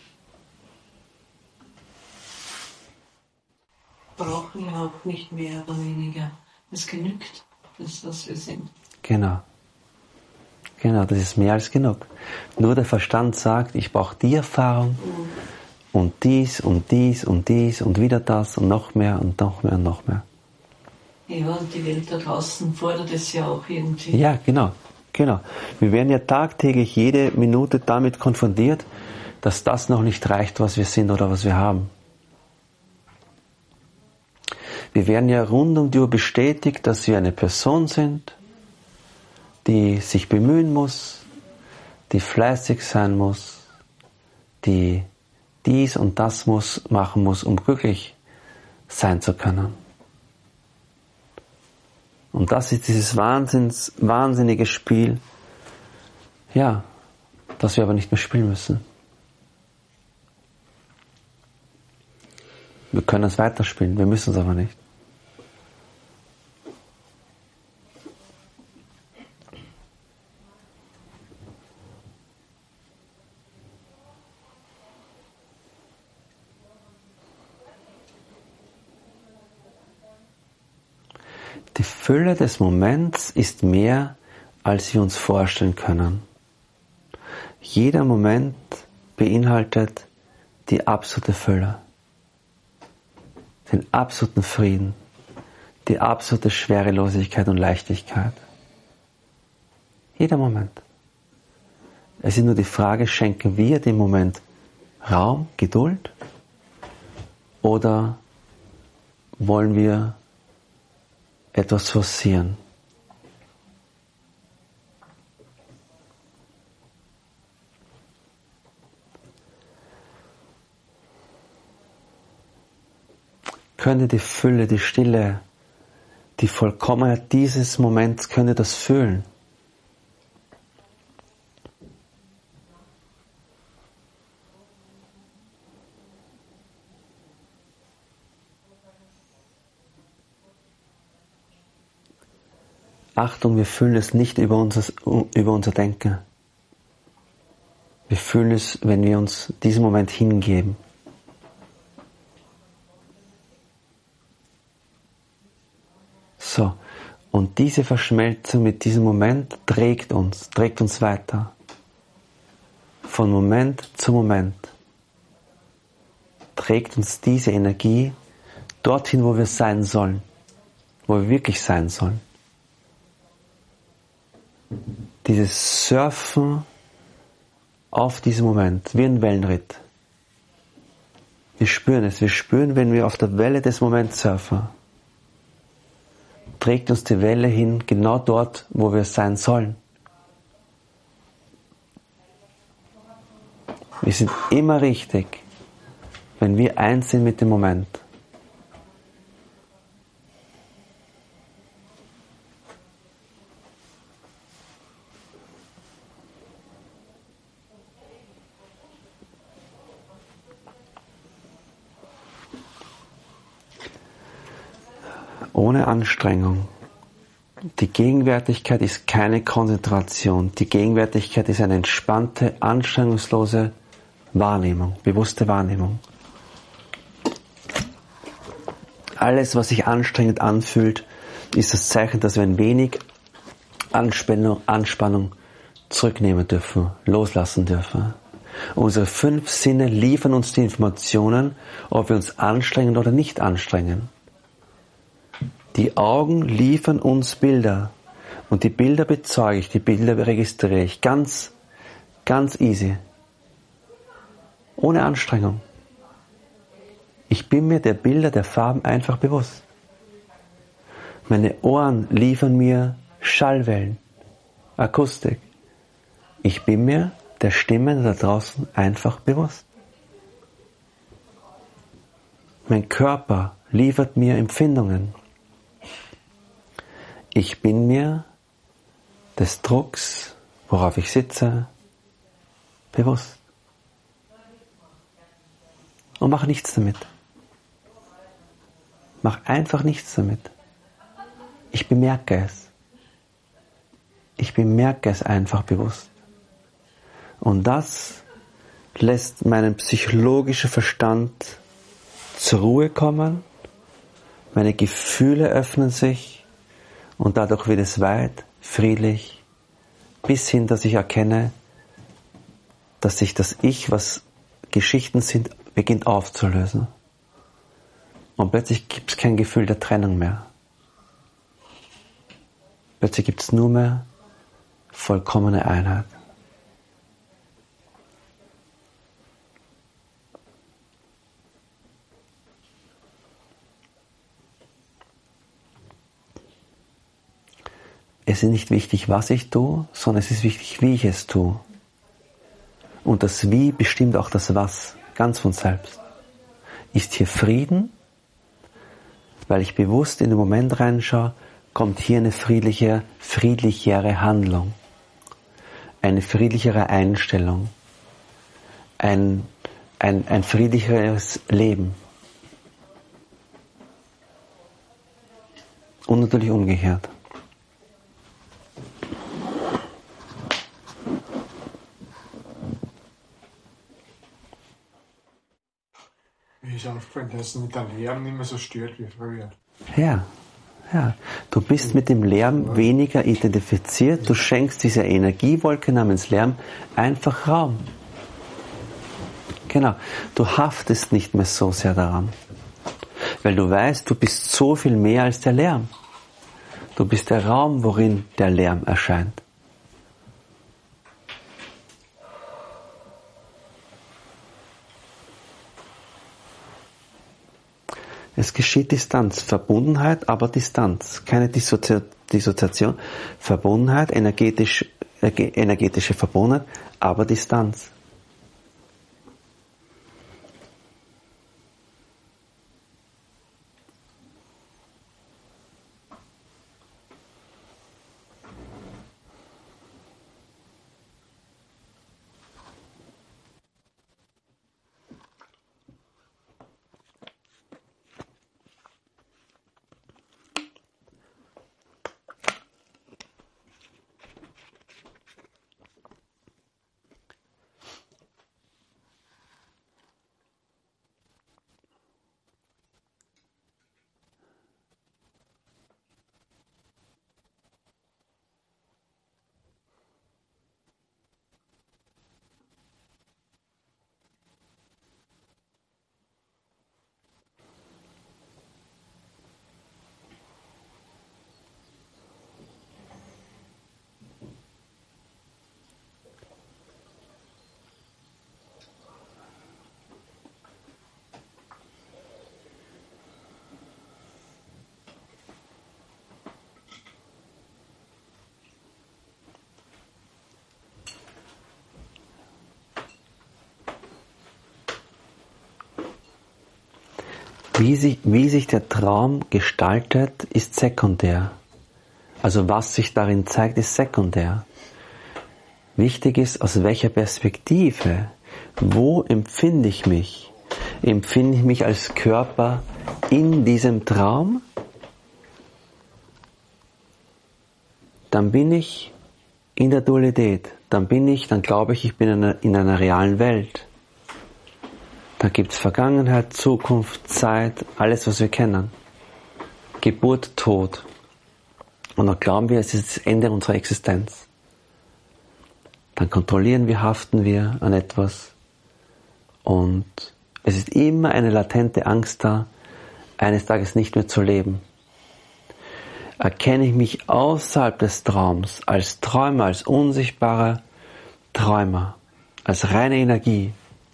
Brauchen wir auch nicht mehr oder weniger. Es genügt, das, was wir sind. Genau. Genau, das ist mehr als genug. Nur der Verstand sagt, ich brauche die Erfahrung mhm. und dies und dies und dies und wieder das und noch mehr und noch mehr und noch mehr. Ja, und die Welt da draußen fordert es ja auch irgendwie. Ja, genau, genau. Wir werden ja tagtäglich jede Minute damit konfrontiert, dass das noch nicht reicht, was wir sind oder was wir haben. Wir werden ja rund um die Uhr bestätigt, dass wir eine Person sind, die sich bemühen muss, die fleißig sein muss, die dies und das muss, machen muss, um glücklich sein zu können. Und das ist dieses Wahnsinns, wahnsinnige Spiel, ja, das wir aber nicht mehr spielen müssen. Wir können es weiterspielen, wir müssen es aber nicht. Die Fülle des Moments ist mehr, als wir uns vorstellen können. Jeder Moment beinhaltet die absolute Fülle, den absoluten Frieden, die absolute Schwerelosigkeit und Leichtigkeit. Jeder Moment. Es ist nur die Frage, schenken wir dem Moment Raum, Geduld oder wollen wir etwas forcieren? Könnte die Fülle, die Stille, die Vollkommenheit dieses Moments, könnte das fühlen? Achtung, wir fühlen es nicht über unser, über unser Denken. Wir fühlen es, wenn wir uns diesem Moment hingeben. So, und diese Verschmelzung mit diesem Moment trägt uns, trägt uns weiter. Von Moment zu Moment trägt uns diese Energie dorthin, wo wir sein sollen, wo wir wirklich sein sollen. Dieses Surfen auf diesen Moment, wie ein Wellenritt. Wir spüren es, wir spüren, wenn wir auf der Welle des Moments surfen, trägt uns die Welle hin, genau dort, wo wir sein sollen. Wir sind immer richtig, wenn wir eins sind mit dem Moment. ohne Anstrengung. Die Gegenwärtigkeit ist keine Konzentration. Die Gegenwärtigkeit ist eine entspannte, anstrengungslose Wahrnehmung, bewusste Wahrnehmung. Alles, was sich anstrengend anfühlt, ist das Zeichen, dass wir ein wenig Anspannung, Anspannung zurücknehmen dürfen, loslassen dürfen. Unsere fünf Sinne liefern uns die Informationen, ob wir uns anstrengen oder nicht anstrengen. Die Augen liefern uns Bilder und die Bilder bezeuge ich, die Bilder registriere ich ganz, ganz easy, ohne Anstrengung. Ich bin mir der Bilder, der Farben einfach bewusst. Meine Ohren liefern mir Schallwellen, Akustik. Ich bin mir der Stimmen da draußen einfach bewusst. Mein Körper liefert mir Empfindungen. Ich bin mir des Drucks, worauf ich sitze, bewusst. Und mach nichts damit. Mach einfach nichts damit. Ich bemerke es. Ich bemerke es einfach bewusst. Und das lässt meinen psychologischen Verstand zur Ruhe kommen. Meine Gefühle öffnen sich. Und dadurch wird es weit, friedlich, bis hin, dass ich erkenne, dass sich das Ich, was Geschichten sind, beginnt aufzulösen. Und plötzlich gibt es kein Gefühl der Trennung mehr. Plötzlich gibt es nur mehr vollkommene Einheit. Es ist nicht wichtig, was ich tue, sondern es ist wichtig, wie ich es tue. Und das Wie bestimmt auch das Was, ganz von selbst. Ist hier Frieden? Weil ich bewusst in den Moment reinschaue, kommt hier eine friedliche, friedlichere Handlung, eine friedlichere Einstellung, ein, ein, ein friedlicheres Leben. Und natürlich umgekehrt. Mir ist aufgefallen, dass mich der Lärm nicht mehr so stört wie früher. Ja, ja. Du bist mit dem Lärm weniger identifiziert. Du schenkst dieser Energiewolke namens Lärm einfach Raum. Genau. Du haftest nicht mehr so sehr daran. Weil du weißt, du bist so viel mehr als der Lärm. Du bist der Raum, worin der Lärm erscheint. Es geschieht Distanz, Verbundenheit, aber Distanz, keine Dissozi- Dissoziation, Verbundenheit, energetisch, äh, energetische Verbundenheit, aber Distanz. Wie sich, wie sich der Traum gestaltet, ist sekundär. Also was sich darin zeigt, ist sekundär. Wichtig ist, aus welcher Perspektive, wo empfinde ich mich? Empfinde ich mich als Körper in diesem Traum dann bin ich in der Dualität. Dann bin ich, dann glaube ich, ich bin in einer, in einer realen Welt. Da gibt es Vergangenheit, Zukunft, Zeit, alles, was wir kennen. Geburt, Tod. Und dann glauben wir, es ist das Ende unserer Existenz. Dann kontrollieren wir, haften wir an etwas. Und es ist immer eine latente Angst da, eines Tages nicht mehr zu leben. Erkenne ich mich außerhalb des Traums, als Träumer, als unsichtbarer Träumer, als reine Energie,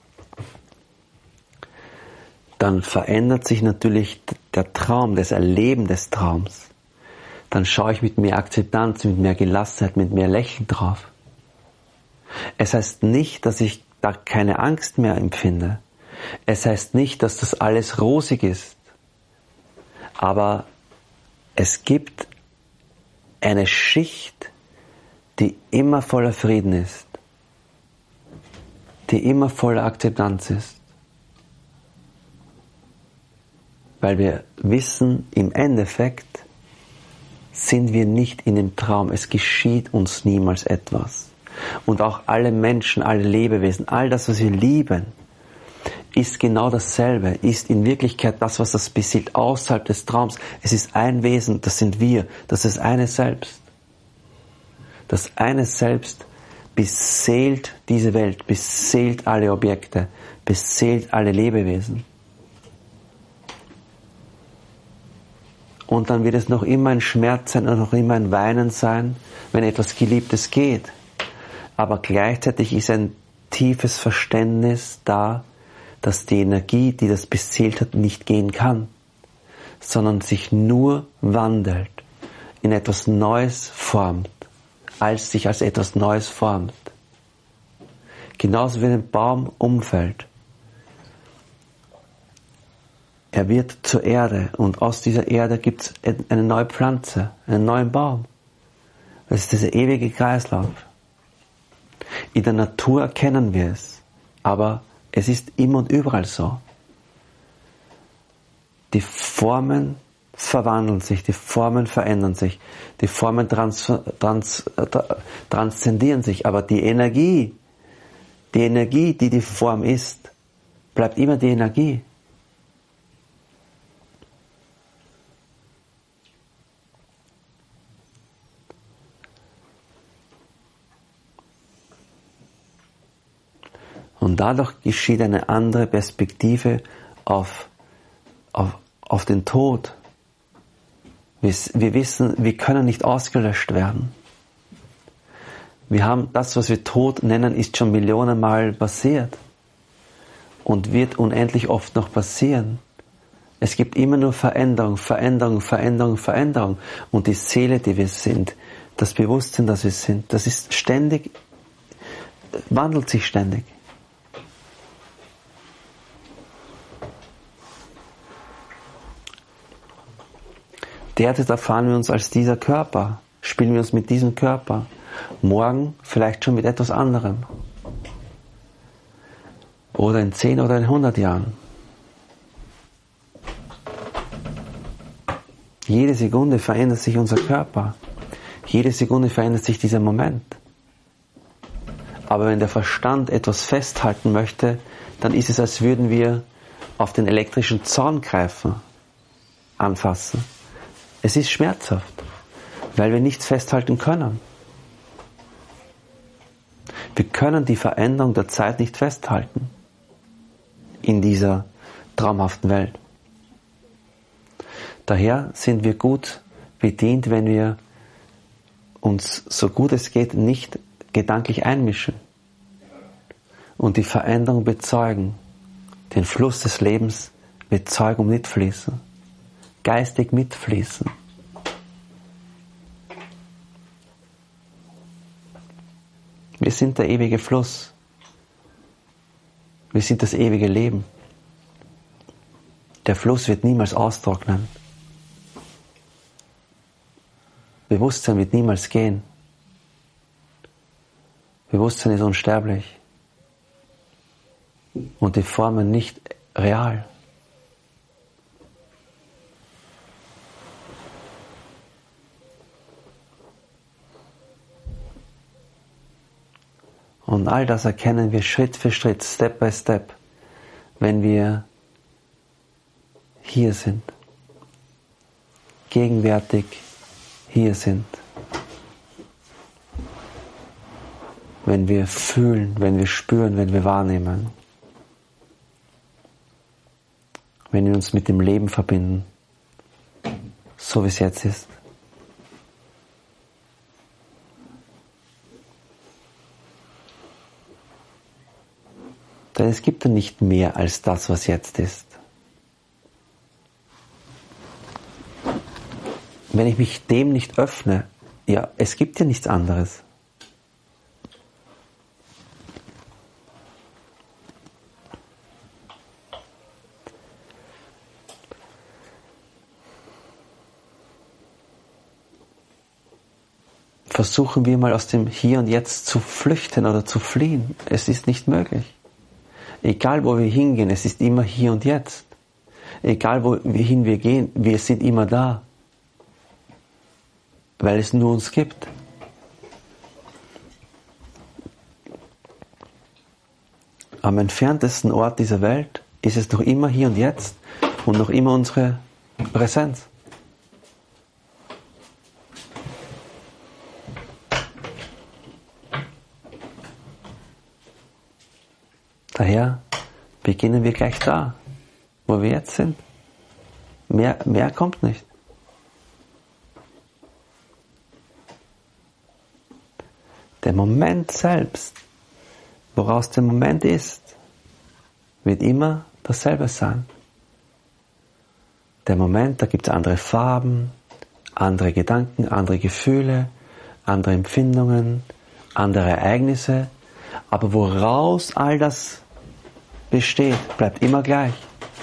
dann verändert sich natürlich der Traum, das Erleben des Traums. Dann schaue ich mit mehr Akzeptanz, mit mehr Gelassenheit, mit mehr Lächeln drauf. Es heißt nicht, dass ich da keine Angst mehr empfinde. Es heißt nicht, dass das alles rosig ist. Aber es gibt eine Schicht, die immer voller Frieden ist, die immer voller Akzeptanz ist. Weil wir wissen, im Endeffekt sind wir nicht in dem Traum. Es geschieht uns niemals etwas. Und auch alle Menschen, alle Lebewesen, all das, was wir lieben, ist genau dasselbe, ist in Wirklichkeit das, was das beseelt, außerhalb des Traums. Es ist ein Wesen, das sind wir, das ist eine Selbst. Das eine Selbst beseelt diese Welt, beseelt alle Objekte, beseelt alle Lebewesen. Und dann wird es noch immer ein Schmerz sein und noch immer ein Weinen sein, wenn etwas Geliebtes geht. Aber gleichzeitig ist ein tiefes Verständnis da, dass die Energie, die das beseelt hat, nicht gehen kann, sondern sich nur wandelt, in etwas Neues formt, als sich als etwas Neues formt. Genauso wie ein Baum umfällt. Er wird zur Erde und aus dieser Erde gibt es eine neue Pflanze, einen neuen Baum. Das ist dieser ewige Kreislauf. In der Natur erkennen wir es, aber es ist immer und überall so. Die Formen verwandeln sich, die Formen verändern sich, die Formen trans, trans, transzendieren sich, aber die Energie, die Energie, die die Form ist, bleibt immer die Energie. Und dadurch geschieht eine andere Perspektive auf, auf, auf den Tod. Wir, wir wissen, wir können nicht ausgelöscht werden. Wir haben das, was wir Tod nennen, ist schon Millionenmal passiert und wird unendlich oft noch passieren. Es gibt immer nur Veränderung, Veränderung, Veränderung, Veränderung. Und die Seele, die wir sind, das Bewusstsein, das wir sind, das ist ständig, wandelt sich ständig. Derzeit erfahren wir uns als dieser Körper, spielen wir uns mit diesem Körper. Morgen vielleicht schon mit etwas anderem. Oder in zehn oder in hundert Jahren. Jede Sekunde verändert sich unser Körper. Jede Sekunde verändert sich dieser Moment. Aber wenn der Verstand etwas festhalten möchte, dann ist es, als würden wir auf den elektrischen Zaun greifen, anfassen. Es ist schmerzhaft, weil wir nichts festhalten können. Wir können die Veränderung der Zeit nicht festhalten in dieser traumhaften Welt. Daher sind wir gut bedient, wenn wir uns, so gut es geht, nicht gedanklich einmischen und die Veränderung bezeugen, den Fluss des Lebens bezeugen und mitfließen. Geistig mitfließen. Wir sind der ewige Fluss. Wir sind das ewige Leben. Der Fluss wird niemals austrocknen. Bewusstsein wird niemals gehen. Bewusstsein ist unsterblich. Und die Formen nicht real. Und all das erkennen wir Schritt für Schritt, Step by Step, wenn wir hier sind, gegenwärtig hier sind, wenn wir fühlen, wenn wir spüren, wenn wir wahrnehmen, wenn wir uns mit dem Leben verbinden, so wie es jetzt ist. Denn es gibt ja nicht mehr als das, was jetzt ist. Wenn ich mich dem nicht öffne, ja, es gibt ja nichts anderes. Versuchen wir mal aus dem Hier und Jetzt zu flüchten oder zu fliehen. Es ist nicht möglich. Egal wo wir hingehen, es ist immer hier und jetzt. Egal wohin wir gehen, wir sind immer da. Weil es nur uns gibt. Am entferntesten Ort dieser Welt ist es noch immer hier und jetzt und noch immer unsere Präsenz. Daher beginnen wir gleich da, wo wir jetzt sind. Mehr, mehr kommt nicht. Der Moment selbst, woraus der Moment ist, wird immer dasselbe sein. Der Moment, da gibt es andere Farben, andere Gedanken, andere Gefühle, andere Empfindungen, andere Ereignisse, aber woraus all das besteht, bleibt immer gleich.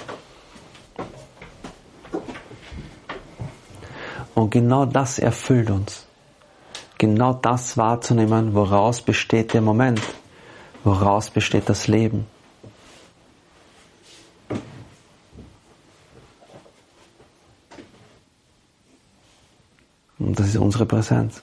Und genau das erfüllt uns. Genau das wahrzunehmen, woraus besteht der Moment, woraus besteht das Leben. Und das ist unsere Präsenz.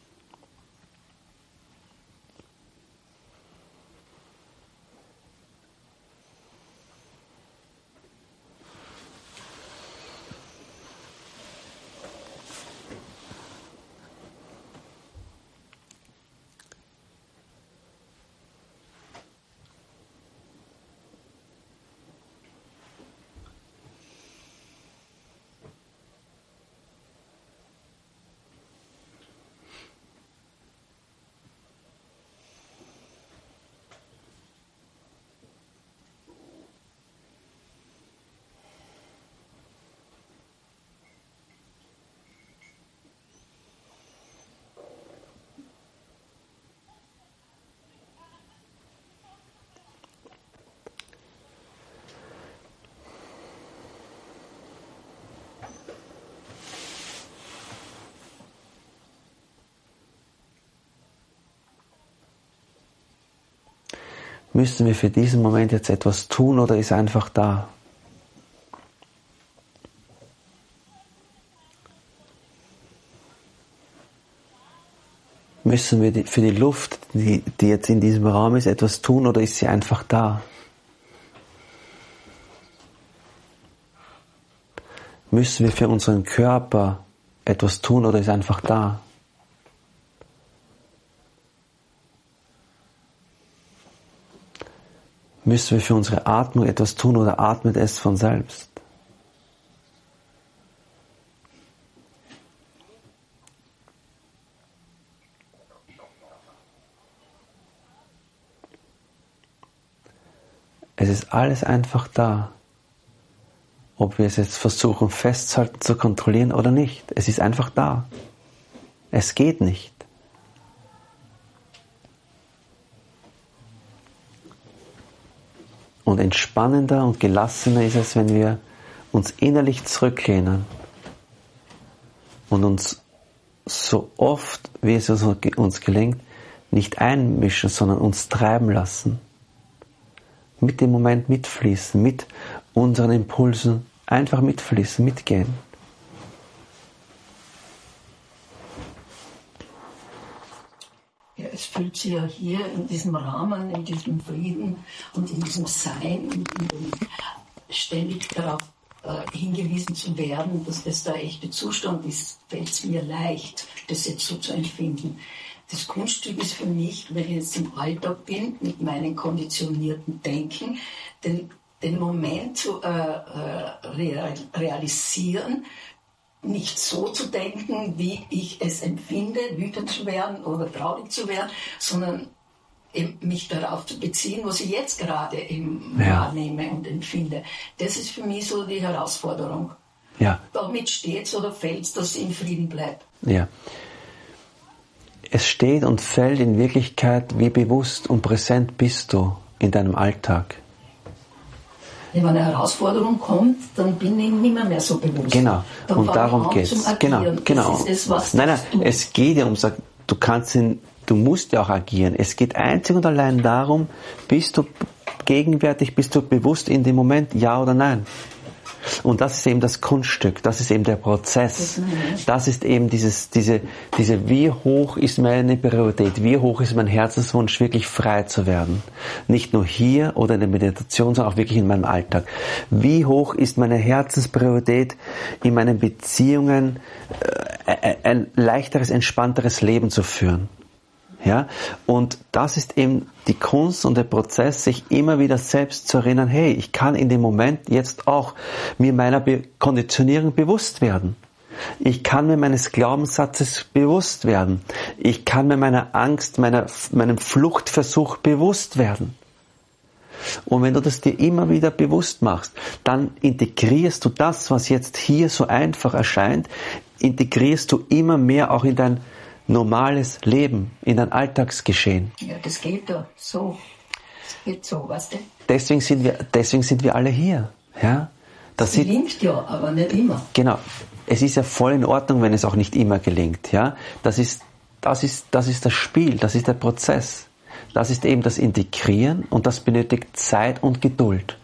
Müssen wir für diesen Moment jetzt etwas tun oder ist er einfach da? Müssen wir für die Luft, die, die jetzt in diesem Raum ist, etwas tun oder ist sie einfach da? Müssen wir für unseren Körper etwas tun oder ist er einfach da? Müssen wir für unsere Atmung etwas tun oder atmet es von selbst? Es ist alles einfach da, ob wir es jetzt versuchen festzuhalten, zu kontrollieren oder nicht. Es ist einfach da. Es geht nicht. Und entspannender und gelassener ist es, wenn wir uns innerlich zurücklehnen und uns so oft, wie es uns gelingt, nicht einmischen, sondern uns treiben lassen. Mit dem Moment mitfließen, mit unseren Impulsen einfach mitfließen, mitgehen. Ja, es fühlt gibt es ja hier in diesem Rahmen, in diesem Frieden und in diesem Sein, in, in dem ständig darauf äh, hingewiesen zu werden, dass das der echte Zustand ist, fällt es mir leicht, das jetzt so zu empfinden. Das Kunststück ist für mich, wenn ich jetzt im Alltag bin, mit meinem konditionierten Denken, den, den Moment zu äh, äh, realisieren, nicht so zu denken, wie ich es empfinde, wütend zu werden oder traurig zu werden, sondern eben mich darauf zu beziehen, was ich jetzt gerade eben ja. wahrnehme und empfinde. Das ist für mich so die Herausforderung. Ja. Damit steht es oder fällt es, dass ich in Frieden bleibe. Ja. Es steht und fällt in Wirklichkeit, wie bewusst und präsent bist du in deinem Alltag. Wenn eine Herausforderung kommt, dann bin ich nicht mehr, mehr so bewusst. Genau, dann und darum geht es. Genau, genau. Das ist es, was nein, nein, es geht ja um, du kannst ihn, du musst ja auch agieren. Es geht einzig und allein darum, bist du gegenwärtig, bist du bewusst in dem Moment, ja oder nein? Und das ist eben das Kunststück, das ist eben der Prozess. Das ist eben dieses, diese, diese, wie hoch ist meine Priorität, wie hoch ist mein Herzenswunsch, wirklich frei zu werden. Nicht nur hier oder in der Meditation, sondern auch wirklich in meinem Alltag. Wie hoch ist meine Herzenspriorität, in meinen Beziehungen äh, ein leichteres, entspannteres Leben zu führen. Ja, und das ist eben die Kunst und der Prozess, sich immer wieder selbst zu erinnern, hey, ich kann in dem Moment jetzt auch mir meiner Be- Konditionierung bewusst werden. Ich kann mir meines Glaubenssatzes bewusst werden. Ich kann mir meiner Angst, meiner, meinem Fluchtversuch bewusst werden. Und wenn du das dir immer wieder bewusst machst, dann integrierst du das, was jetzt hier so einfach erscheint, integrierst du immer mehr auch in dein normales Leben, in dein Alltagsgeschehen. Ja, das geht doch so. Das geht so, weißt du? Deswegen sind wir, deswegen sind wir alle hier. Ja? Das es gelingt ja, aber nicht immer. Genau. Es ist ja voll in Ordnung, wenn es auch nicht immer gelingt. Ja? Das ist, das ist, das ist das Spiel, das ist der Prozess. Das ist eben das Integrieren und das benötigt Zeit und Geduld.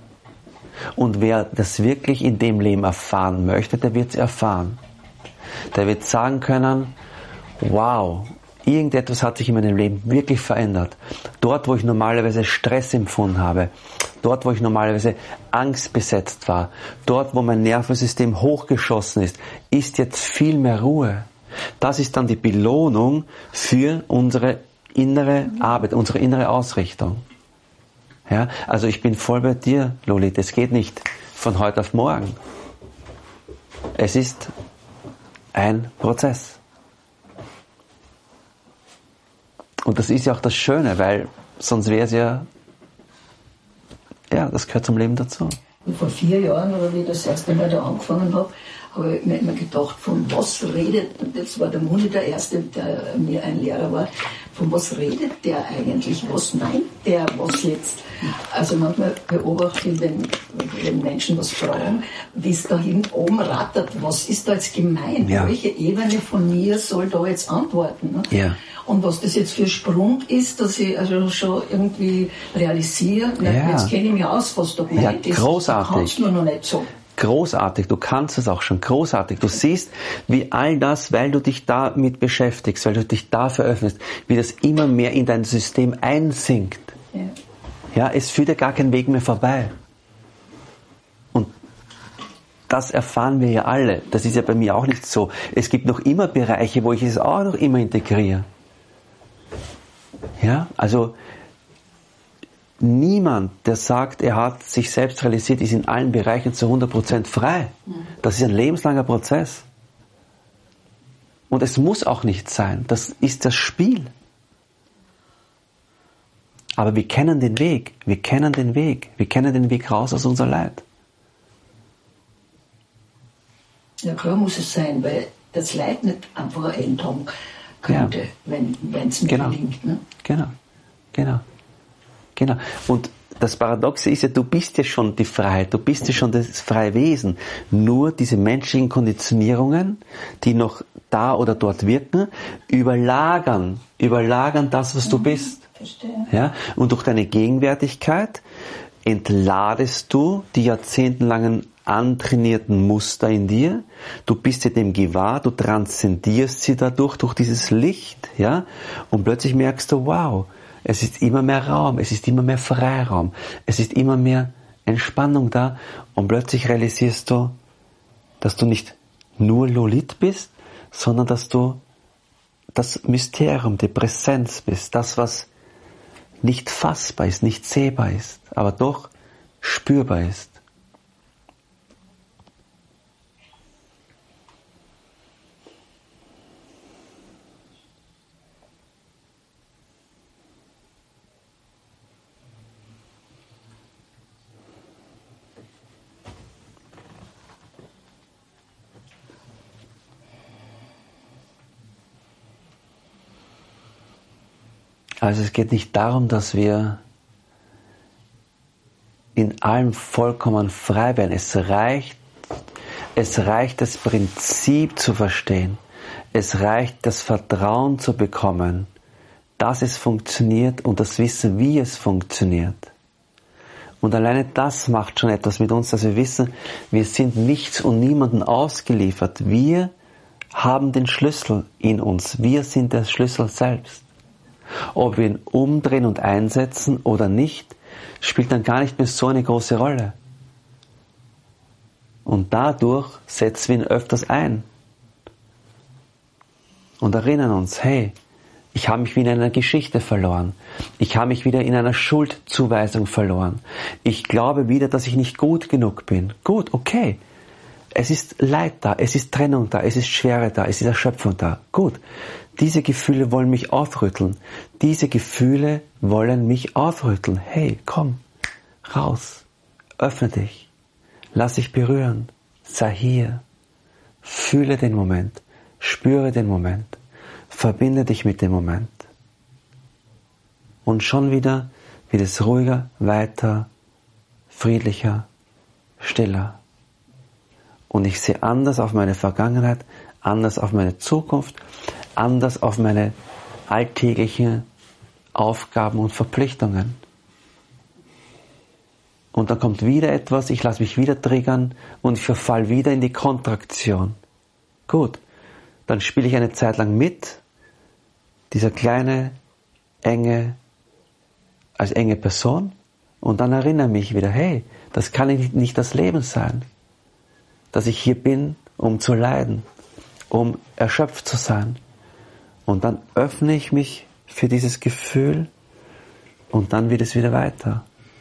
Und wer das wirklich in dem Leben erfahren möchte, der wird es erfahren. Der wird sagen können, wow, irgendetwas hat sich in meinem Leben wirklich verändert. Dort, wo ich normalerweise Stress empfunden habe, dort, wo ich normalerweise angstbesetzt war, dort, wo mein Nervensystem hochgeschossen ist, ist jetzt viel mehr Ruhe. Das ist dann die Belohnung für unsere innere Arbeit, unsere innere Ausrichtung. Ja, also ich bin voll bei dir, Lolit. Es geht nicht von heute auf morgen. Es ist ein Prozess. Und das ist ja auch das Schöne, weil sonst wäre es ja, ja, das gehört zum Leben dazu. Und vor vier Jahren, oder wie ich das erste Mal da angefangen habe, habe ich mir immer gedacht, von was redet, das war der Muni der Erste, der mir ein Lehrer war, von was redet der eigentlich, was meint der, was jetzt? Also manchmal beobachte ich, wenn, wenn Menschen was fragen, wie es da hinten oben rattert, was ist da jetzt gemeint? Ja. Welche Ebene von mir soll da jetzt antworten? Ne? Ja. Und was das jetzt für ein Sprung ist, dass ich also schon irgendwie realisiere, na, ja. Jetzt kenne ich mich aus, was da gemeint ja, ist. Großartig. Das kannst du nur noch nicht so. Großartig, du kannst es auch schon, großartig. Du siehst, wie all das, weil du dich damit beschäftigst, weil du dich dafür öffnest, wie das immer mehr in dein System einsinkt. Ja, ja, es führt ja gar keinen Weg mehr vorbei. Und das erfahren wir ja alle. Das ist ja bei mir auch nicht so. Es gibt noch immer Bereiche, wo ich es auch noch immer integriere. Ja, also niemand, der sagt, er hat sich selbst realisiert, ist in allen Bereichen zu hundert Prozent frei. Das ist ein lebenslanger Prozess. Und es muss auch nicht sein. Das ist das Spiel. Aber wir kennen den Weg. Wir kennen den Weg. Wir kennen den Weg raus aus unser Leid. Ja, klar muss es sein, weil das Leid nicht einfach ein Ende haben könnte, ja. wenn es mir genau. gelingt. Ne? Genau, genau. Genau. Und das Paradoxe ist ja, du bist ja schon die Freiheit, du bist ja schon das freie Wesen. Nur diese menschlichen Konditionierungen, die noch da oder dort wirken, überlagern, überlagern das, was du bist. Verstehe. Ja? Und durch deine Gegenwärtigkeit entladest du die jahrzehntelangen antrainierten Muster in dir, du bist dir dem gewahr, du transzendierst sie dadurch, durch dieses Licht, ja, und plötzlich merkst du, wow, es ist immer mehr Raum, es ist immer mehr Freiraum, es ist immer mehr Entspannung da, und plötzlich realisierst du, dass du nicht nur Lilith bist, sondern dass du das Mysterium, die Präsenz bist, das, was nicht fassbar ist, nicht sehbar ist, aber doch spürbar ist. Also es geht nicht darum, dass wir in allem vollkommen frei werden. Es reicht, es reicht, das Prinzip zu verstehen. Es reicht, das Vertrauen zu bekommen, dass es funktioniert, und das Wissen, wie es funktioniert. Und alleine das macht schon etwas mit uns, dass wir wissen, wir sind nichts und niemandem ausgeliefert. Wir haben den Schlüssel in uns. Wir sind der Schlüssel selbst. Ob wir ihn umdrehen und einsetzen oder nicht, spielt dann gar nicht mehr so eine große Rolle. Und dadurch setzen wir ihn öfters ein und erinnern uns, hey, ich habe mich wieder in einer Geschichte verloren. Ich habe mich wieder in einer Schuldzuweisung verloren. Ich glaube wieder, dass ich nicht gut genug bin. Gut, okay. Es ist Leid da, es ist Trennung da, es ist Schwere da, es ist Erschöpfung da. Gut. Diese Gefühle wollen mich aufrütteln. Diese Gefühle wollen mich aufrütteln. Hey, komm, raus, öffne dich, lass dich berühren, sei hier, fühle den Moment, spüre den Moment, verbinde dich mit dem Moment. Und schon wieder wird es ruhiger, weiter, friedlicher, stiller. Und ich sehe anders auf meine Vergangenheit, anders auf meine Zukunft, anders auf meine alltäglichen Aufgaben und Verpflichtungen. Und dann kommt wieder etwas, ich lasse mich wieder triggern und ich verfall wieder in die Kontraktion. Gut, dann spiele ich eine Zeit lang mit, dieser kleine, enge, als enge Person, und dann erinnere mich wieder, hey, das kann nicht das Leben sein, dass ich hier bin, um zu leiden, um erschöpft zu sein. Und dann öffne ich mich für dieses Gefühl und dann wird es wieder weiter.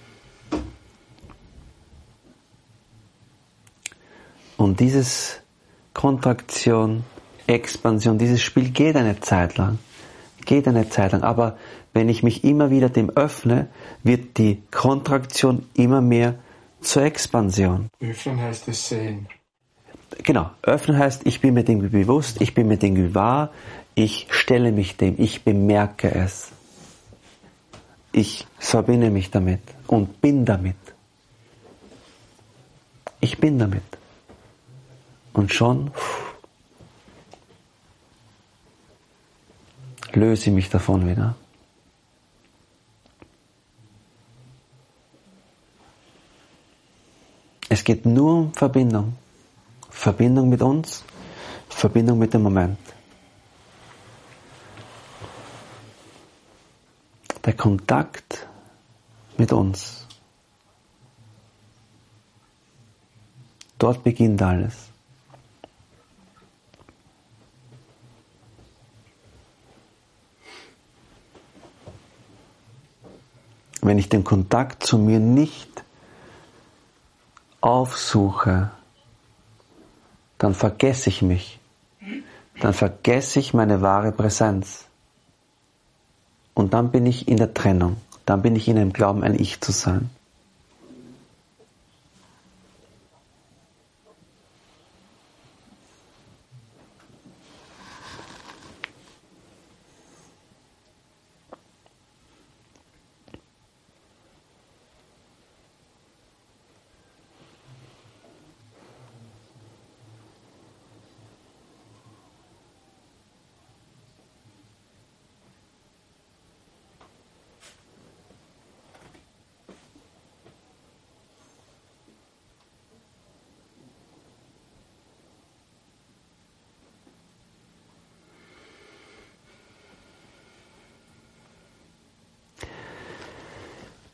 Und dieses Kontraktion, Expansion, dieses Spiel geht eine Zeit lang. Geht eine Zeit lang. Aber wenn ich mich immer wieder dem öffne, wird die Kontraktion immer mehr zur Expansion. Öffnen heißt es sehen. Genau. Öffnen heißt, ich bin mir dem bewusst, ich bin mir dem gewahr, ich stelle mich dem, ich bemerke es. Ich verbinde mich damit und bin damit. Ich bin damit. Und schon löse ich mich davon wieder. Es geht nur um Verbindung. Verbindung mit uns, Verbindung mit dem Moment. Der Kontakt mit uns. Dort beginnt alles. Wenn ich den Kontakt zu mir nicht aufsuche, dann vergesse ich mich. Dann vergesse ich meine wahre Präsenz. Und dann bin ich in der Trennung. Dann bin ich in dem Glauben, ein Ich zu sein.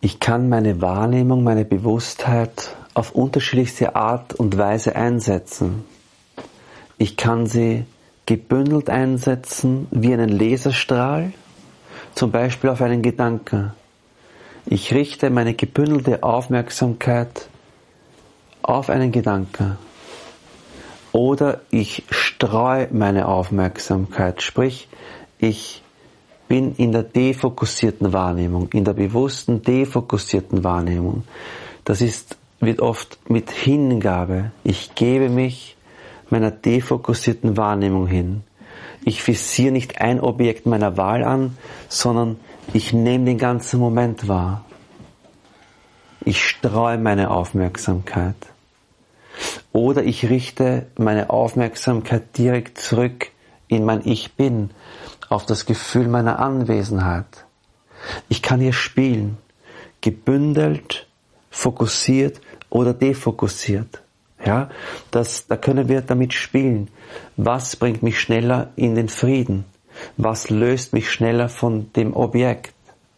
Ich kann meine Wahrnehmung, meine Bewusstheit auf unterschiedlichste Art und Weise einsetzen. Ich kann sie gebündelt einsetzen wie einen Laserstrahl, zum Beispiel auf einen Gedanken. Ich richte meine gebündelte Aufmerksamkeit auf einen Gedanken. Oder ich streue meine Aufmerksamkeit, sprich, ich bin in der defokussierten Wahrnehmung, in der bewussten defokussierten Wahrnehmung. Das ist, wird oft mit Hingabe. Ich gebe mich meiner defokussierten Wahrnehmung hin. Ich fixiere nicht ein Objekt meiner Wahl an, sondern ich nehme den ganzen Moment wahr. Ich streue meine Aufmerksamkeit. Oder ich richte meine Aufmerksamkeit direkt zurück in mein Ich Bin, auf das Gefühl meiner Anwesenheit. Ich kann hier spielen, gebündelt, fokussiert oder defokussiert. Ja, das, da können wir damit spielen. Was bringt mich schneller in den Frieden? Was löst mich schneller von dem Objekt?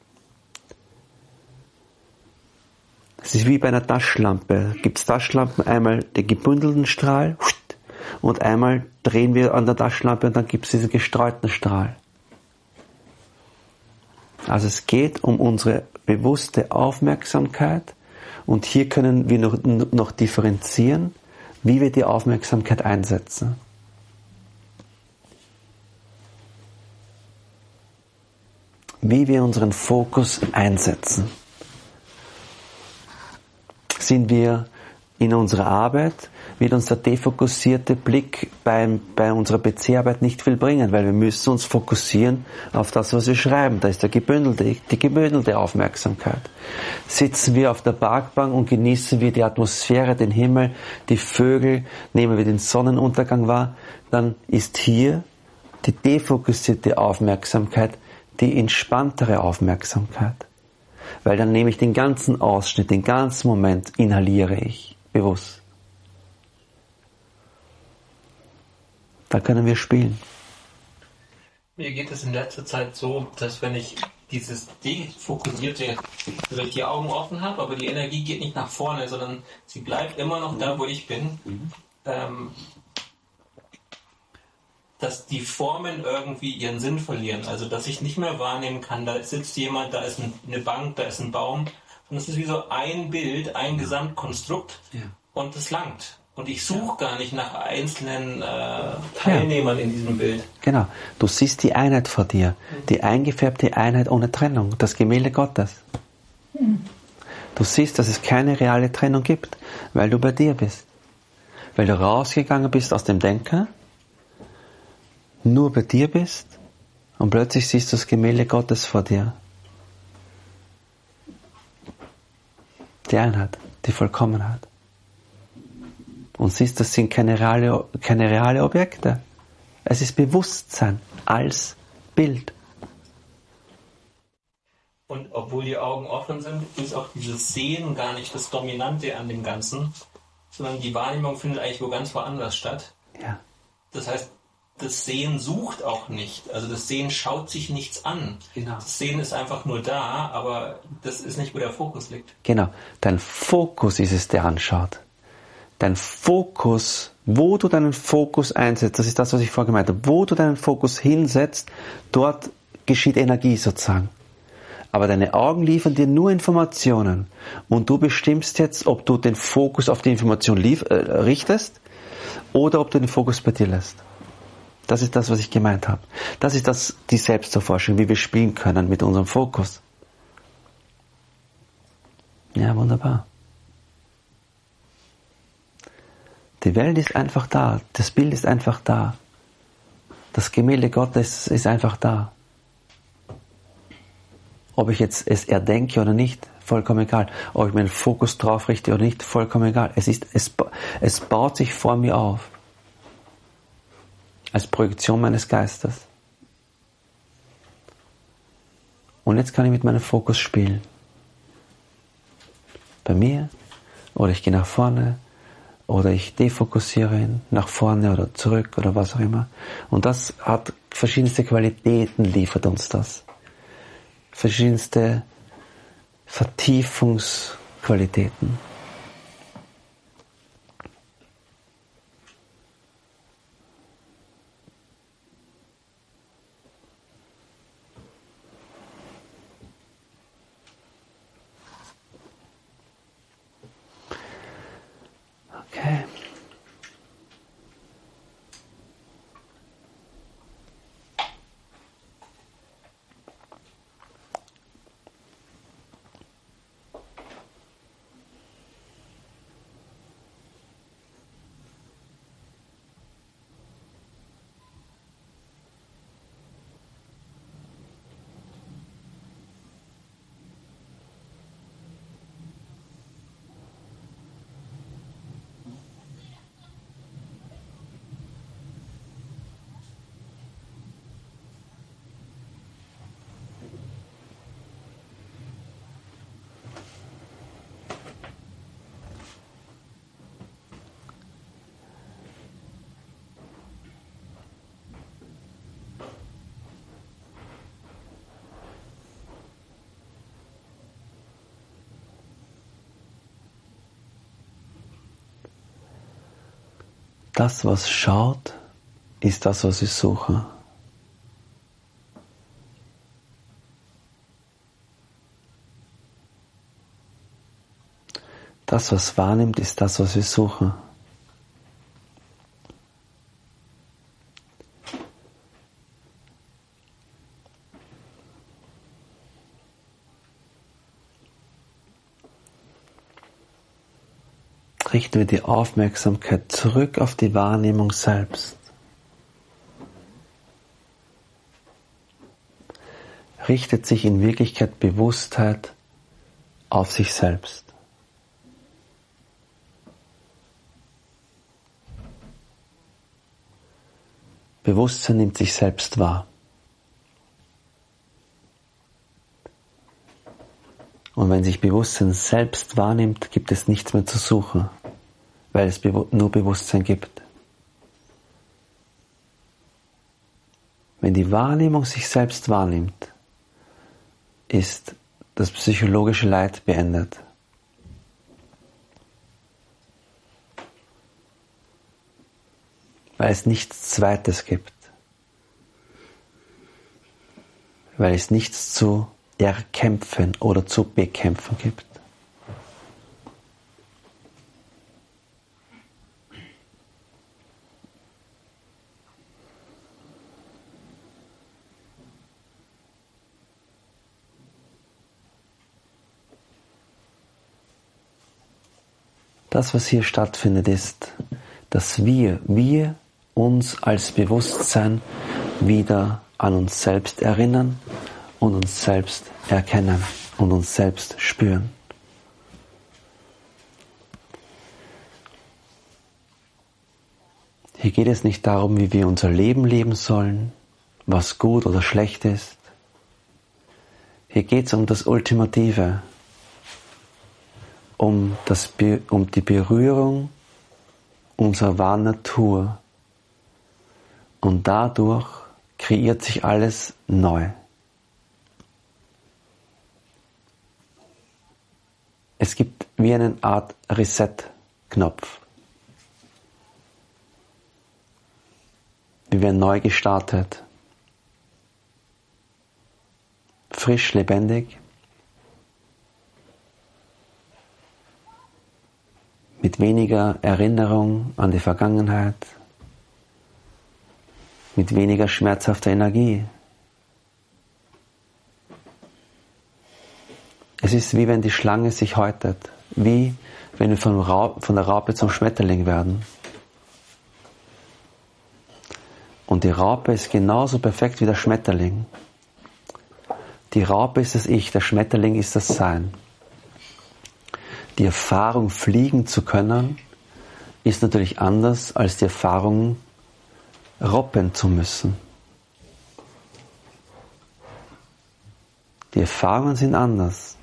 Es ist wie bei einer Taschenlampe. Gibt es Taschenlampen, einmal den gebündelten Strahl und einmal drehen wir an der Taschenlampe und dann gibt es diesen gestreuten Strahl. Also es geht um unsere bewusste Aufmerksamkeit und hier können wir noch, noch differenzieren, wie wir die Aufmerksamkeit einsetzen. Wie wir unseren Fokus einsetzen. Sind wir in unserer Arbeit, wird uns der defokussierte Blick beim, bei unserer P C-Arbeit nicht viel bringen, weil wir müssen uns fokussieren auf das, was wir schreiben. Da ist der gebündelte, die gebündelte Aufmerksamkeit. Sitzen wir auf der Parkbank und genießen wir die Atmosphäre, den Himmel, die Vögel, nehmen wir den Sonnenuntergang wahr, dann ist hier die defokussierte Aufmerksamkeit die entspanntere Aufmerksamkeit. Weil dann nehme ich den ganzen Ausschnitt, den ganzen Moment inhaliere ich bewusst. Da können wir spielen. Mir geht es in letzter Zeit so, dass wenn ich dieses defokussierte, also die Augen offen habe, aber die Energie geht nicht nach vorne, sondern sie bleibt immer noch da, wo ich bin, mhm. ähm, dass die Formen irgendwie ihren Sinn verlieren. Also dass ich nicht mehr wahrnehmen kann, da sitzt jemand, da ist eine Bank, da ist ein Baum. Und es ist wie so ein Bild, ein Gesamtkonstrukt ja. Und es langt. Und ich suche gar nicht nach einzelnen äh, Teilnehmern ja. in diesem Bild. Genau. Du siehst die Einheit vor dir. Die eingefärbte Einheit ohne Trennung. Das Gemälde Gottes. Du siehst, dass es keine reale Trennung gibt, weil du bei dir bist. Weil du rausgegangen bist aus dem Denken, nur bei dir bist und plötzlich siehst du das Gemälde Gottes vor dir. Die Einheit, die Vollkommenheit. Und siehst, das sind keine reale, keine reale Objekte. Es ist Bewusstsein als Bild. Und obwohl die Augen offen sind, ist auch dieses Sehen gar nicht das Dominante an dem Ganzen, sondern die Wahrnehmung findet eigentlich wo ganz woanders statt. Ja. Das heißt, das Sehen sucht auch nicht. Also das Sehen schaut sich nichts an. Genau. Das Sehen ist einfach nur da, aber das ist nicht, wo der Fokus liegt. Genau. Dein Fokus ist es, der anschaut. Dein Fokus, wo du deinen Fokus einsetzt, das ist das, was ich vorher gemeint habe, wo du deinen Fokus hinsetzt, dort geschieht Energie sozusagen. Aber deine Augen liefern dir nur Informationen und du bestimmst jetzt, ob du den Fokus auf die Information lief, äh, richtest oder ob du den Fokus bei dir lässt. Das ist das, was ich gemeint habe. Das ist das, die Selbsterforschung, wie wir spielen können mit unserem Fokus. Ja, wunderbar. Die Welt ist einfach da. Das Bild ist einfach da. Das Gemälde Gottes ist einfach da. Ob ich jetzt es erdenke oder nicht, vollkommen egal. Ob ich meinen Fokus drauf richte oder nicht, vollkommen egal. Es ist, es, es baut sich vor mir auf. Als Projektion meines Geistes. Und jetzt kann ich mit meinem Fokus spielen. Bei mir, oder ich gehe nach vorne, oder ich defokussiere ihn nach vorne oder zurück oder was auch immer. Und das hat verschiedenste Qualitäten, liefert uns das. Verschiedenste Vertiefungsqualitäten. Okay. Das, was schaut, ist das, was ich suche. Das, was wahrnimmt, ist das, was ich suche. Richten wir die Aufmerksamkeit zurück auf die Wahrnehmung selbst. Richtet sich in Wirklichkeit Bewusstheit auf sich selbst. Bewusstsein nimmt sich selbst wahr. Und wenn sich Bewusstsein selbst wahrnimmt, gibt es nichts mehr zu suchen, weil es nur Bewusstsein gibt. Wenn die Wahrnehmung sich selbst wahrnimmt, ist das psychologische Leid beendet. Weil es nichts Zweites gibt. Weil es nichts zu erkämpfen oder zu bekämpfen gibt. Das, was hier stattfindet, ist, dass wir, wir uns als Bewusstsein wieder an uns selbst erinnern und uns selbst erkennen und uns selbst spüren. Hier geht es nicht darum, wie wir unser Leben leben sollen, was gut oder schlecht ist. Hier geht es um das Ultimative, um, das, um die Berührung unserer wahren Natur. Und dadurch kreiert sich alles neu. Es gibt wie eine Art Reset-Knopf. Wir werden neu gestartet. Frisch, lebendig. Mit weniger Erinnerung an die Vergangenheit. Mit weniger schmerzhafter Energie. Es ist wie wenn die Schlange sich häutet, wie wenn wir von, Raub, von der Raupe zum Schmetterling werden. Und die Raupe ist genauso perfekt wie der Schmetterling. Die Raupe ist das Ich, der Schmetterling ist das Sein. Die Erfahrung, fliegen zu können, ist natürlich anders als die Erfahrung, robben zu müssen. Die Erfahrungen sind anders.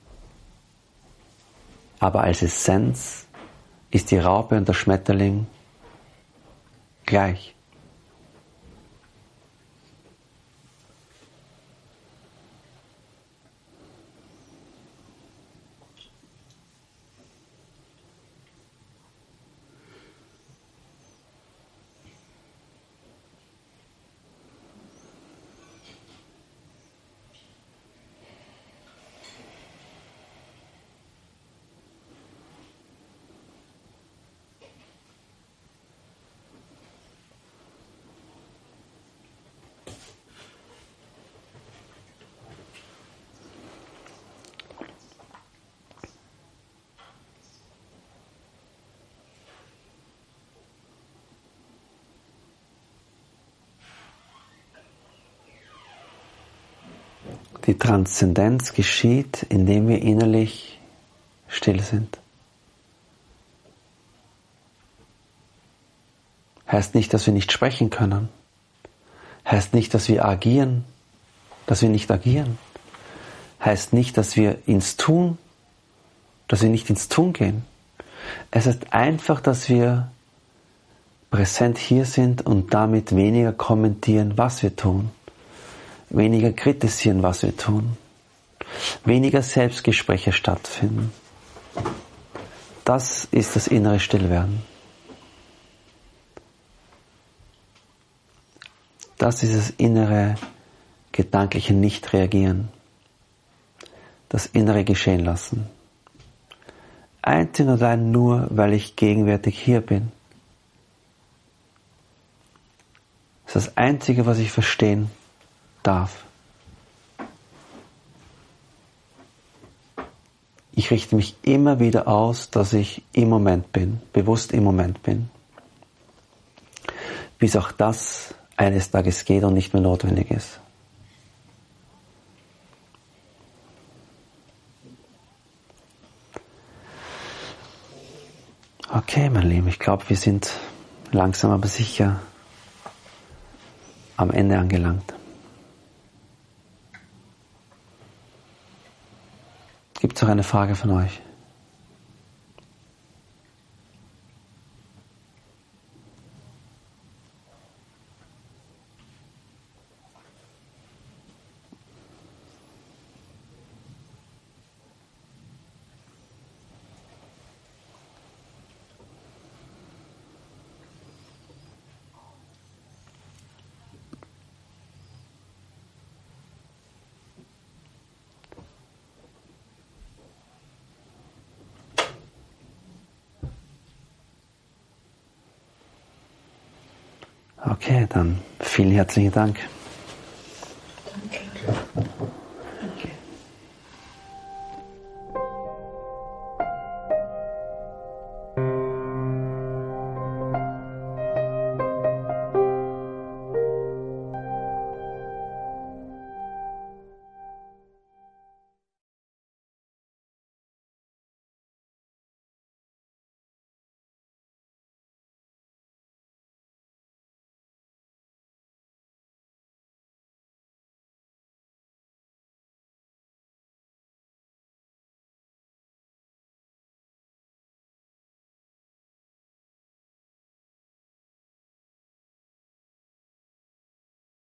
Aber als Essenz ist die Raupe und der Schmetterling gleich. Die Transzendenz geschieht, indem wir innerlich still sind. Heißt nicht, dass wir nicht sprechen können. Heißt nicht, dass wir agieren, dass wir nicht agieren. Heißt nicht, dass wir ins Tun, dass wir nicht ins Tun gehen. Es ist einfach, dass wir präsent hier sind und damit weniger kommentieren, was wir tun. Weniger kritisieren, was wir tun. Weniger Selbstgespräche stattfinden. Das ist das innere Stillwerden. Das ist das innere gedankliche Nicht-Reagieren. Das innere Geschehen lassen. Einzig und allein nur, weil ich gegenwärtig hier bin. Das ist das Einzige, was ich verstehen darf. Ich richte mich immer wieder aus, dass ich im Moment bin, bewusst im Moment bin. Bis auch das eines Tages geht und nicht mehr notwendig ist. Okay, mein Lieben, ich glaube, wir sind langsam aber sicher am Ende angelangt. Gibt es noch eine Frage von euch? Okay, dann vielen herzlichen Dank.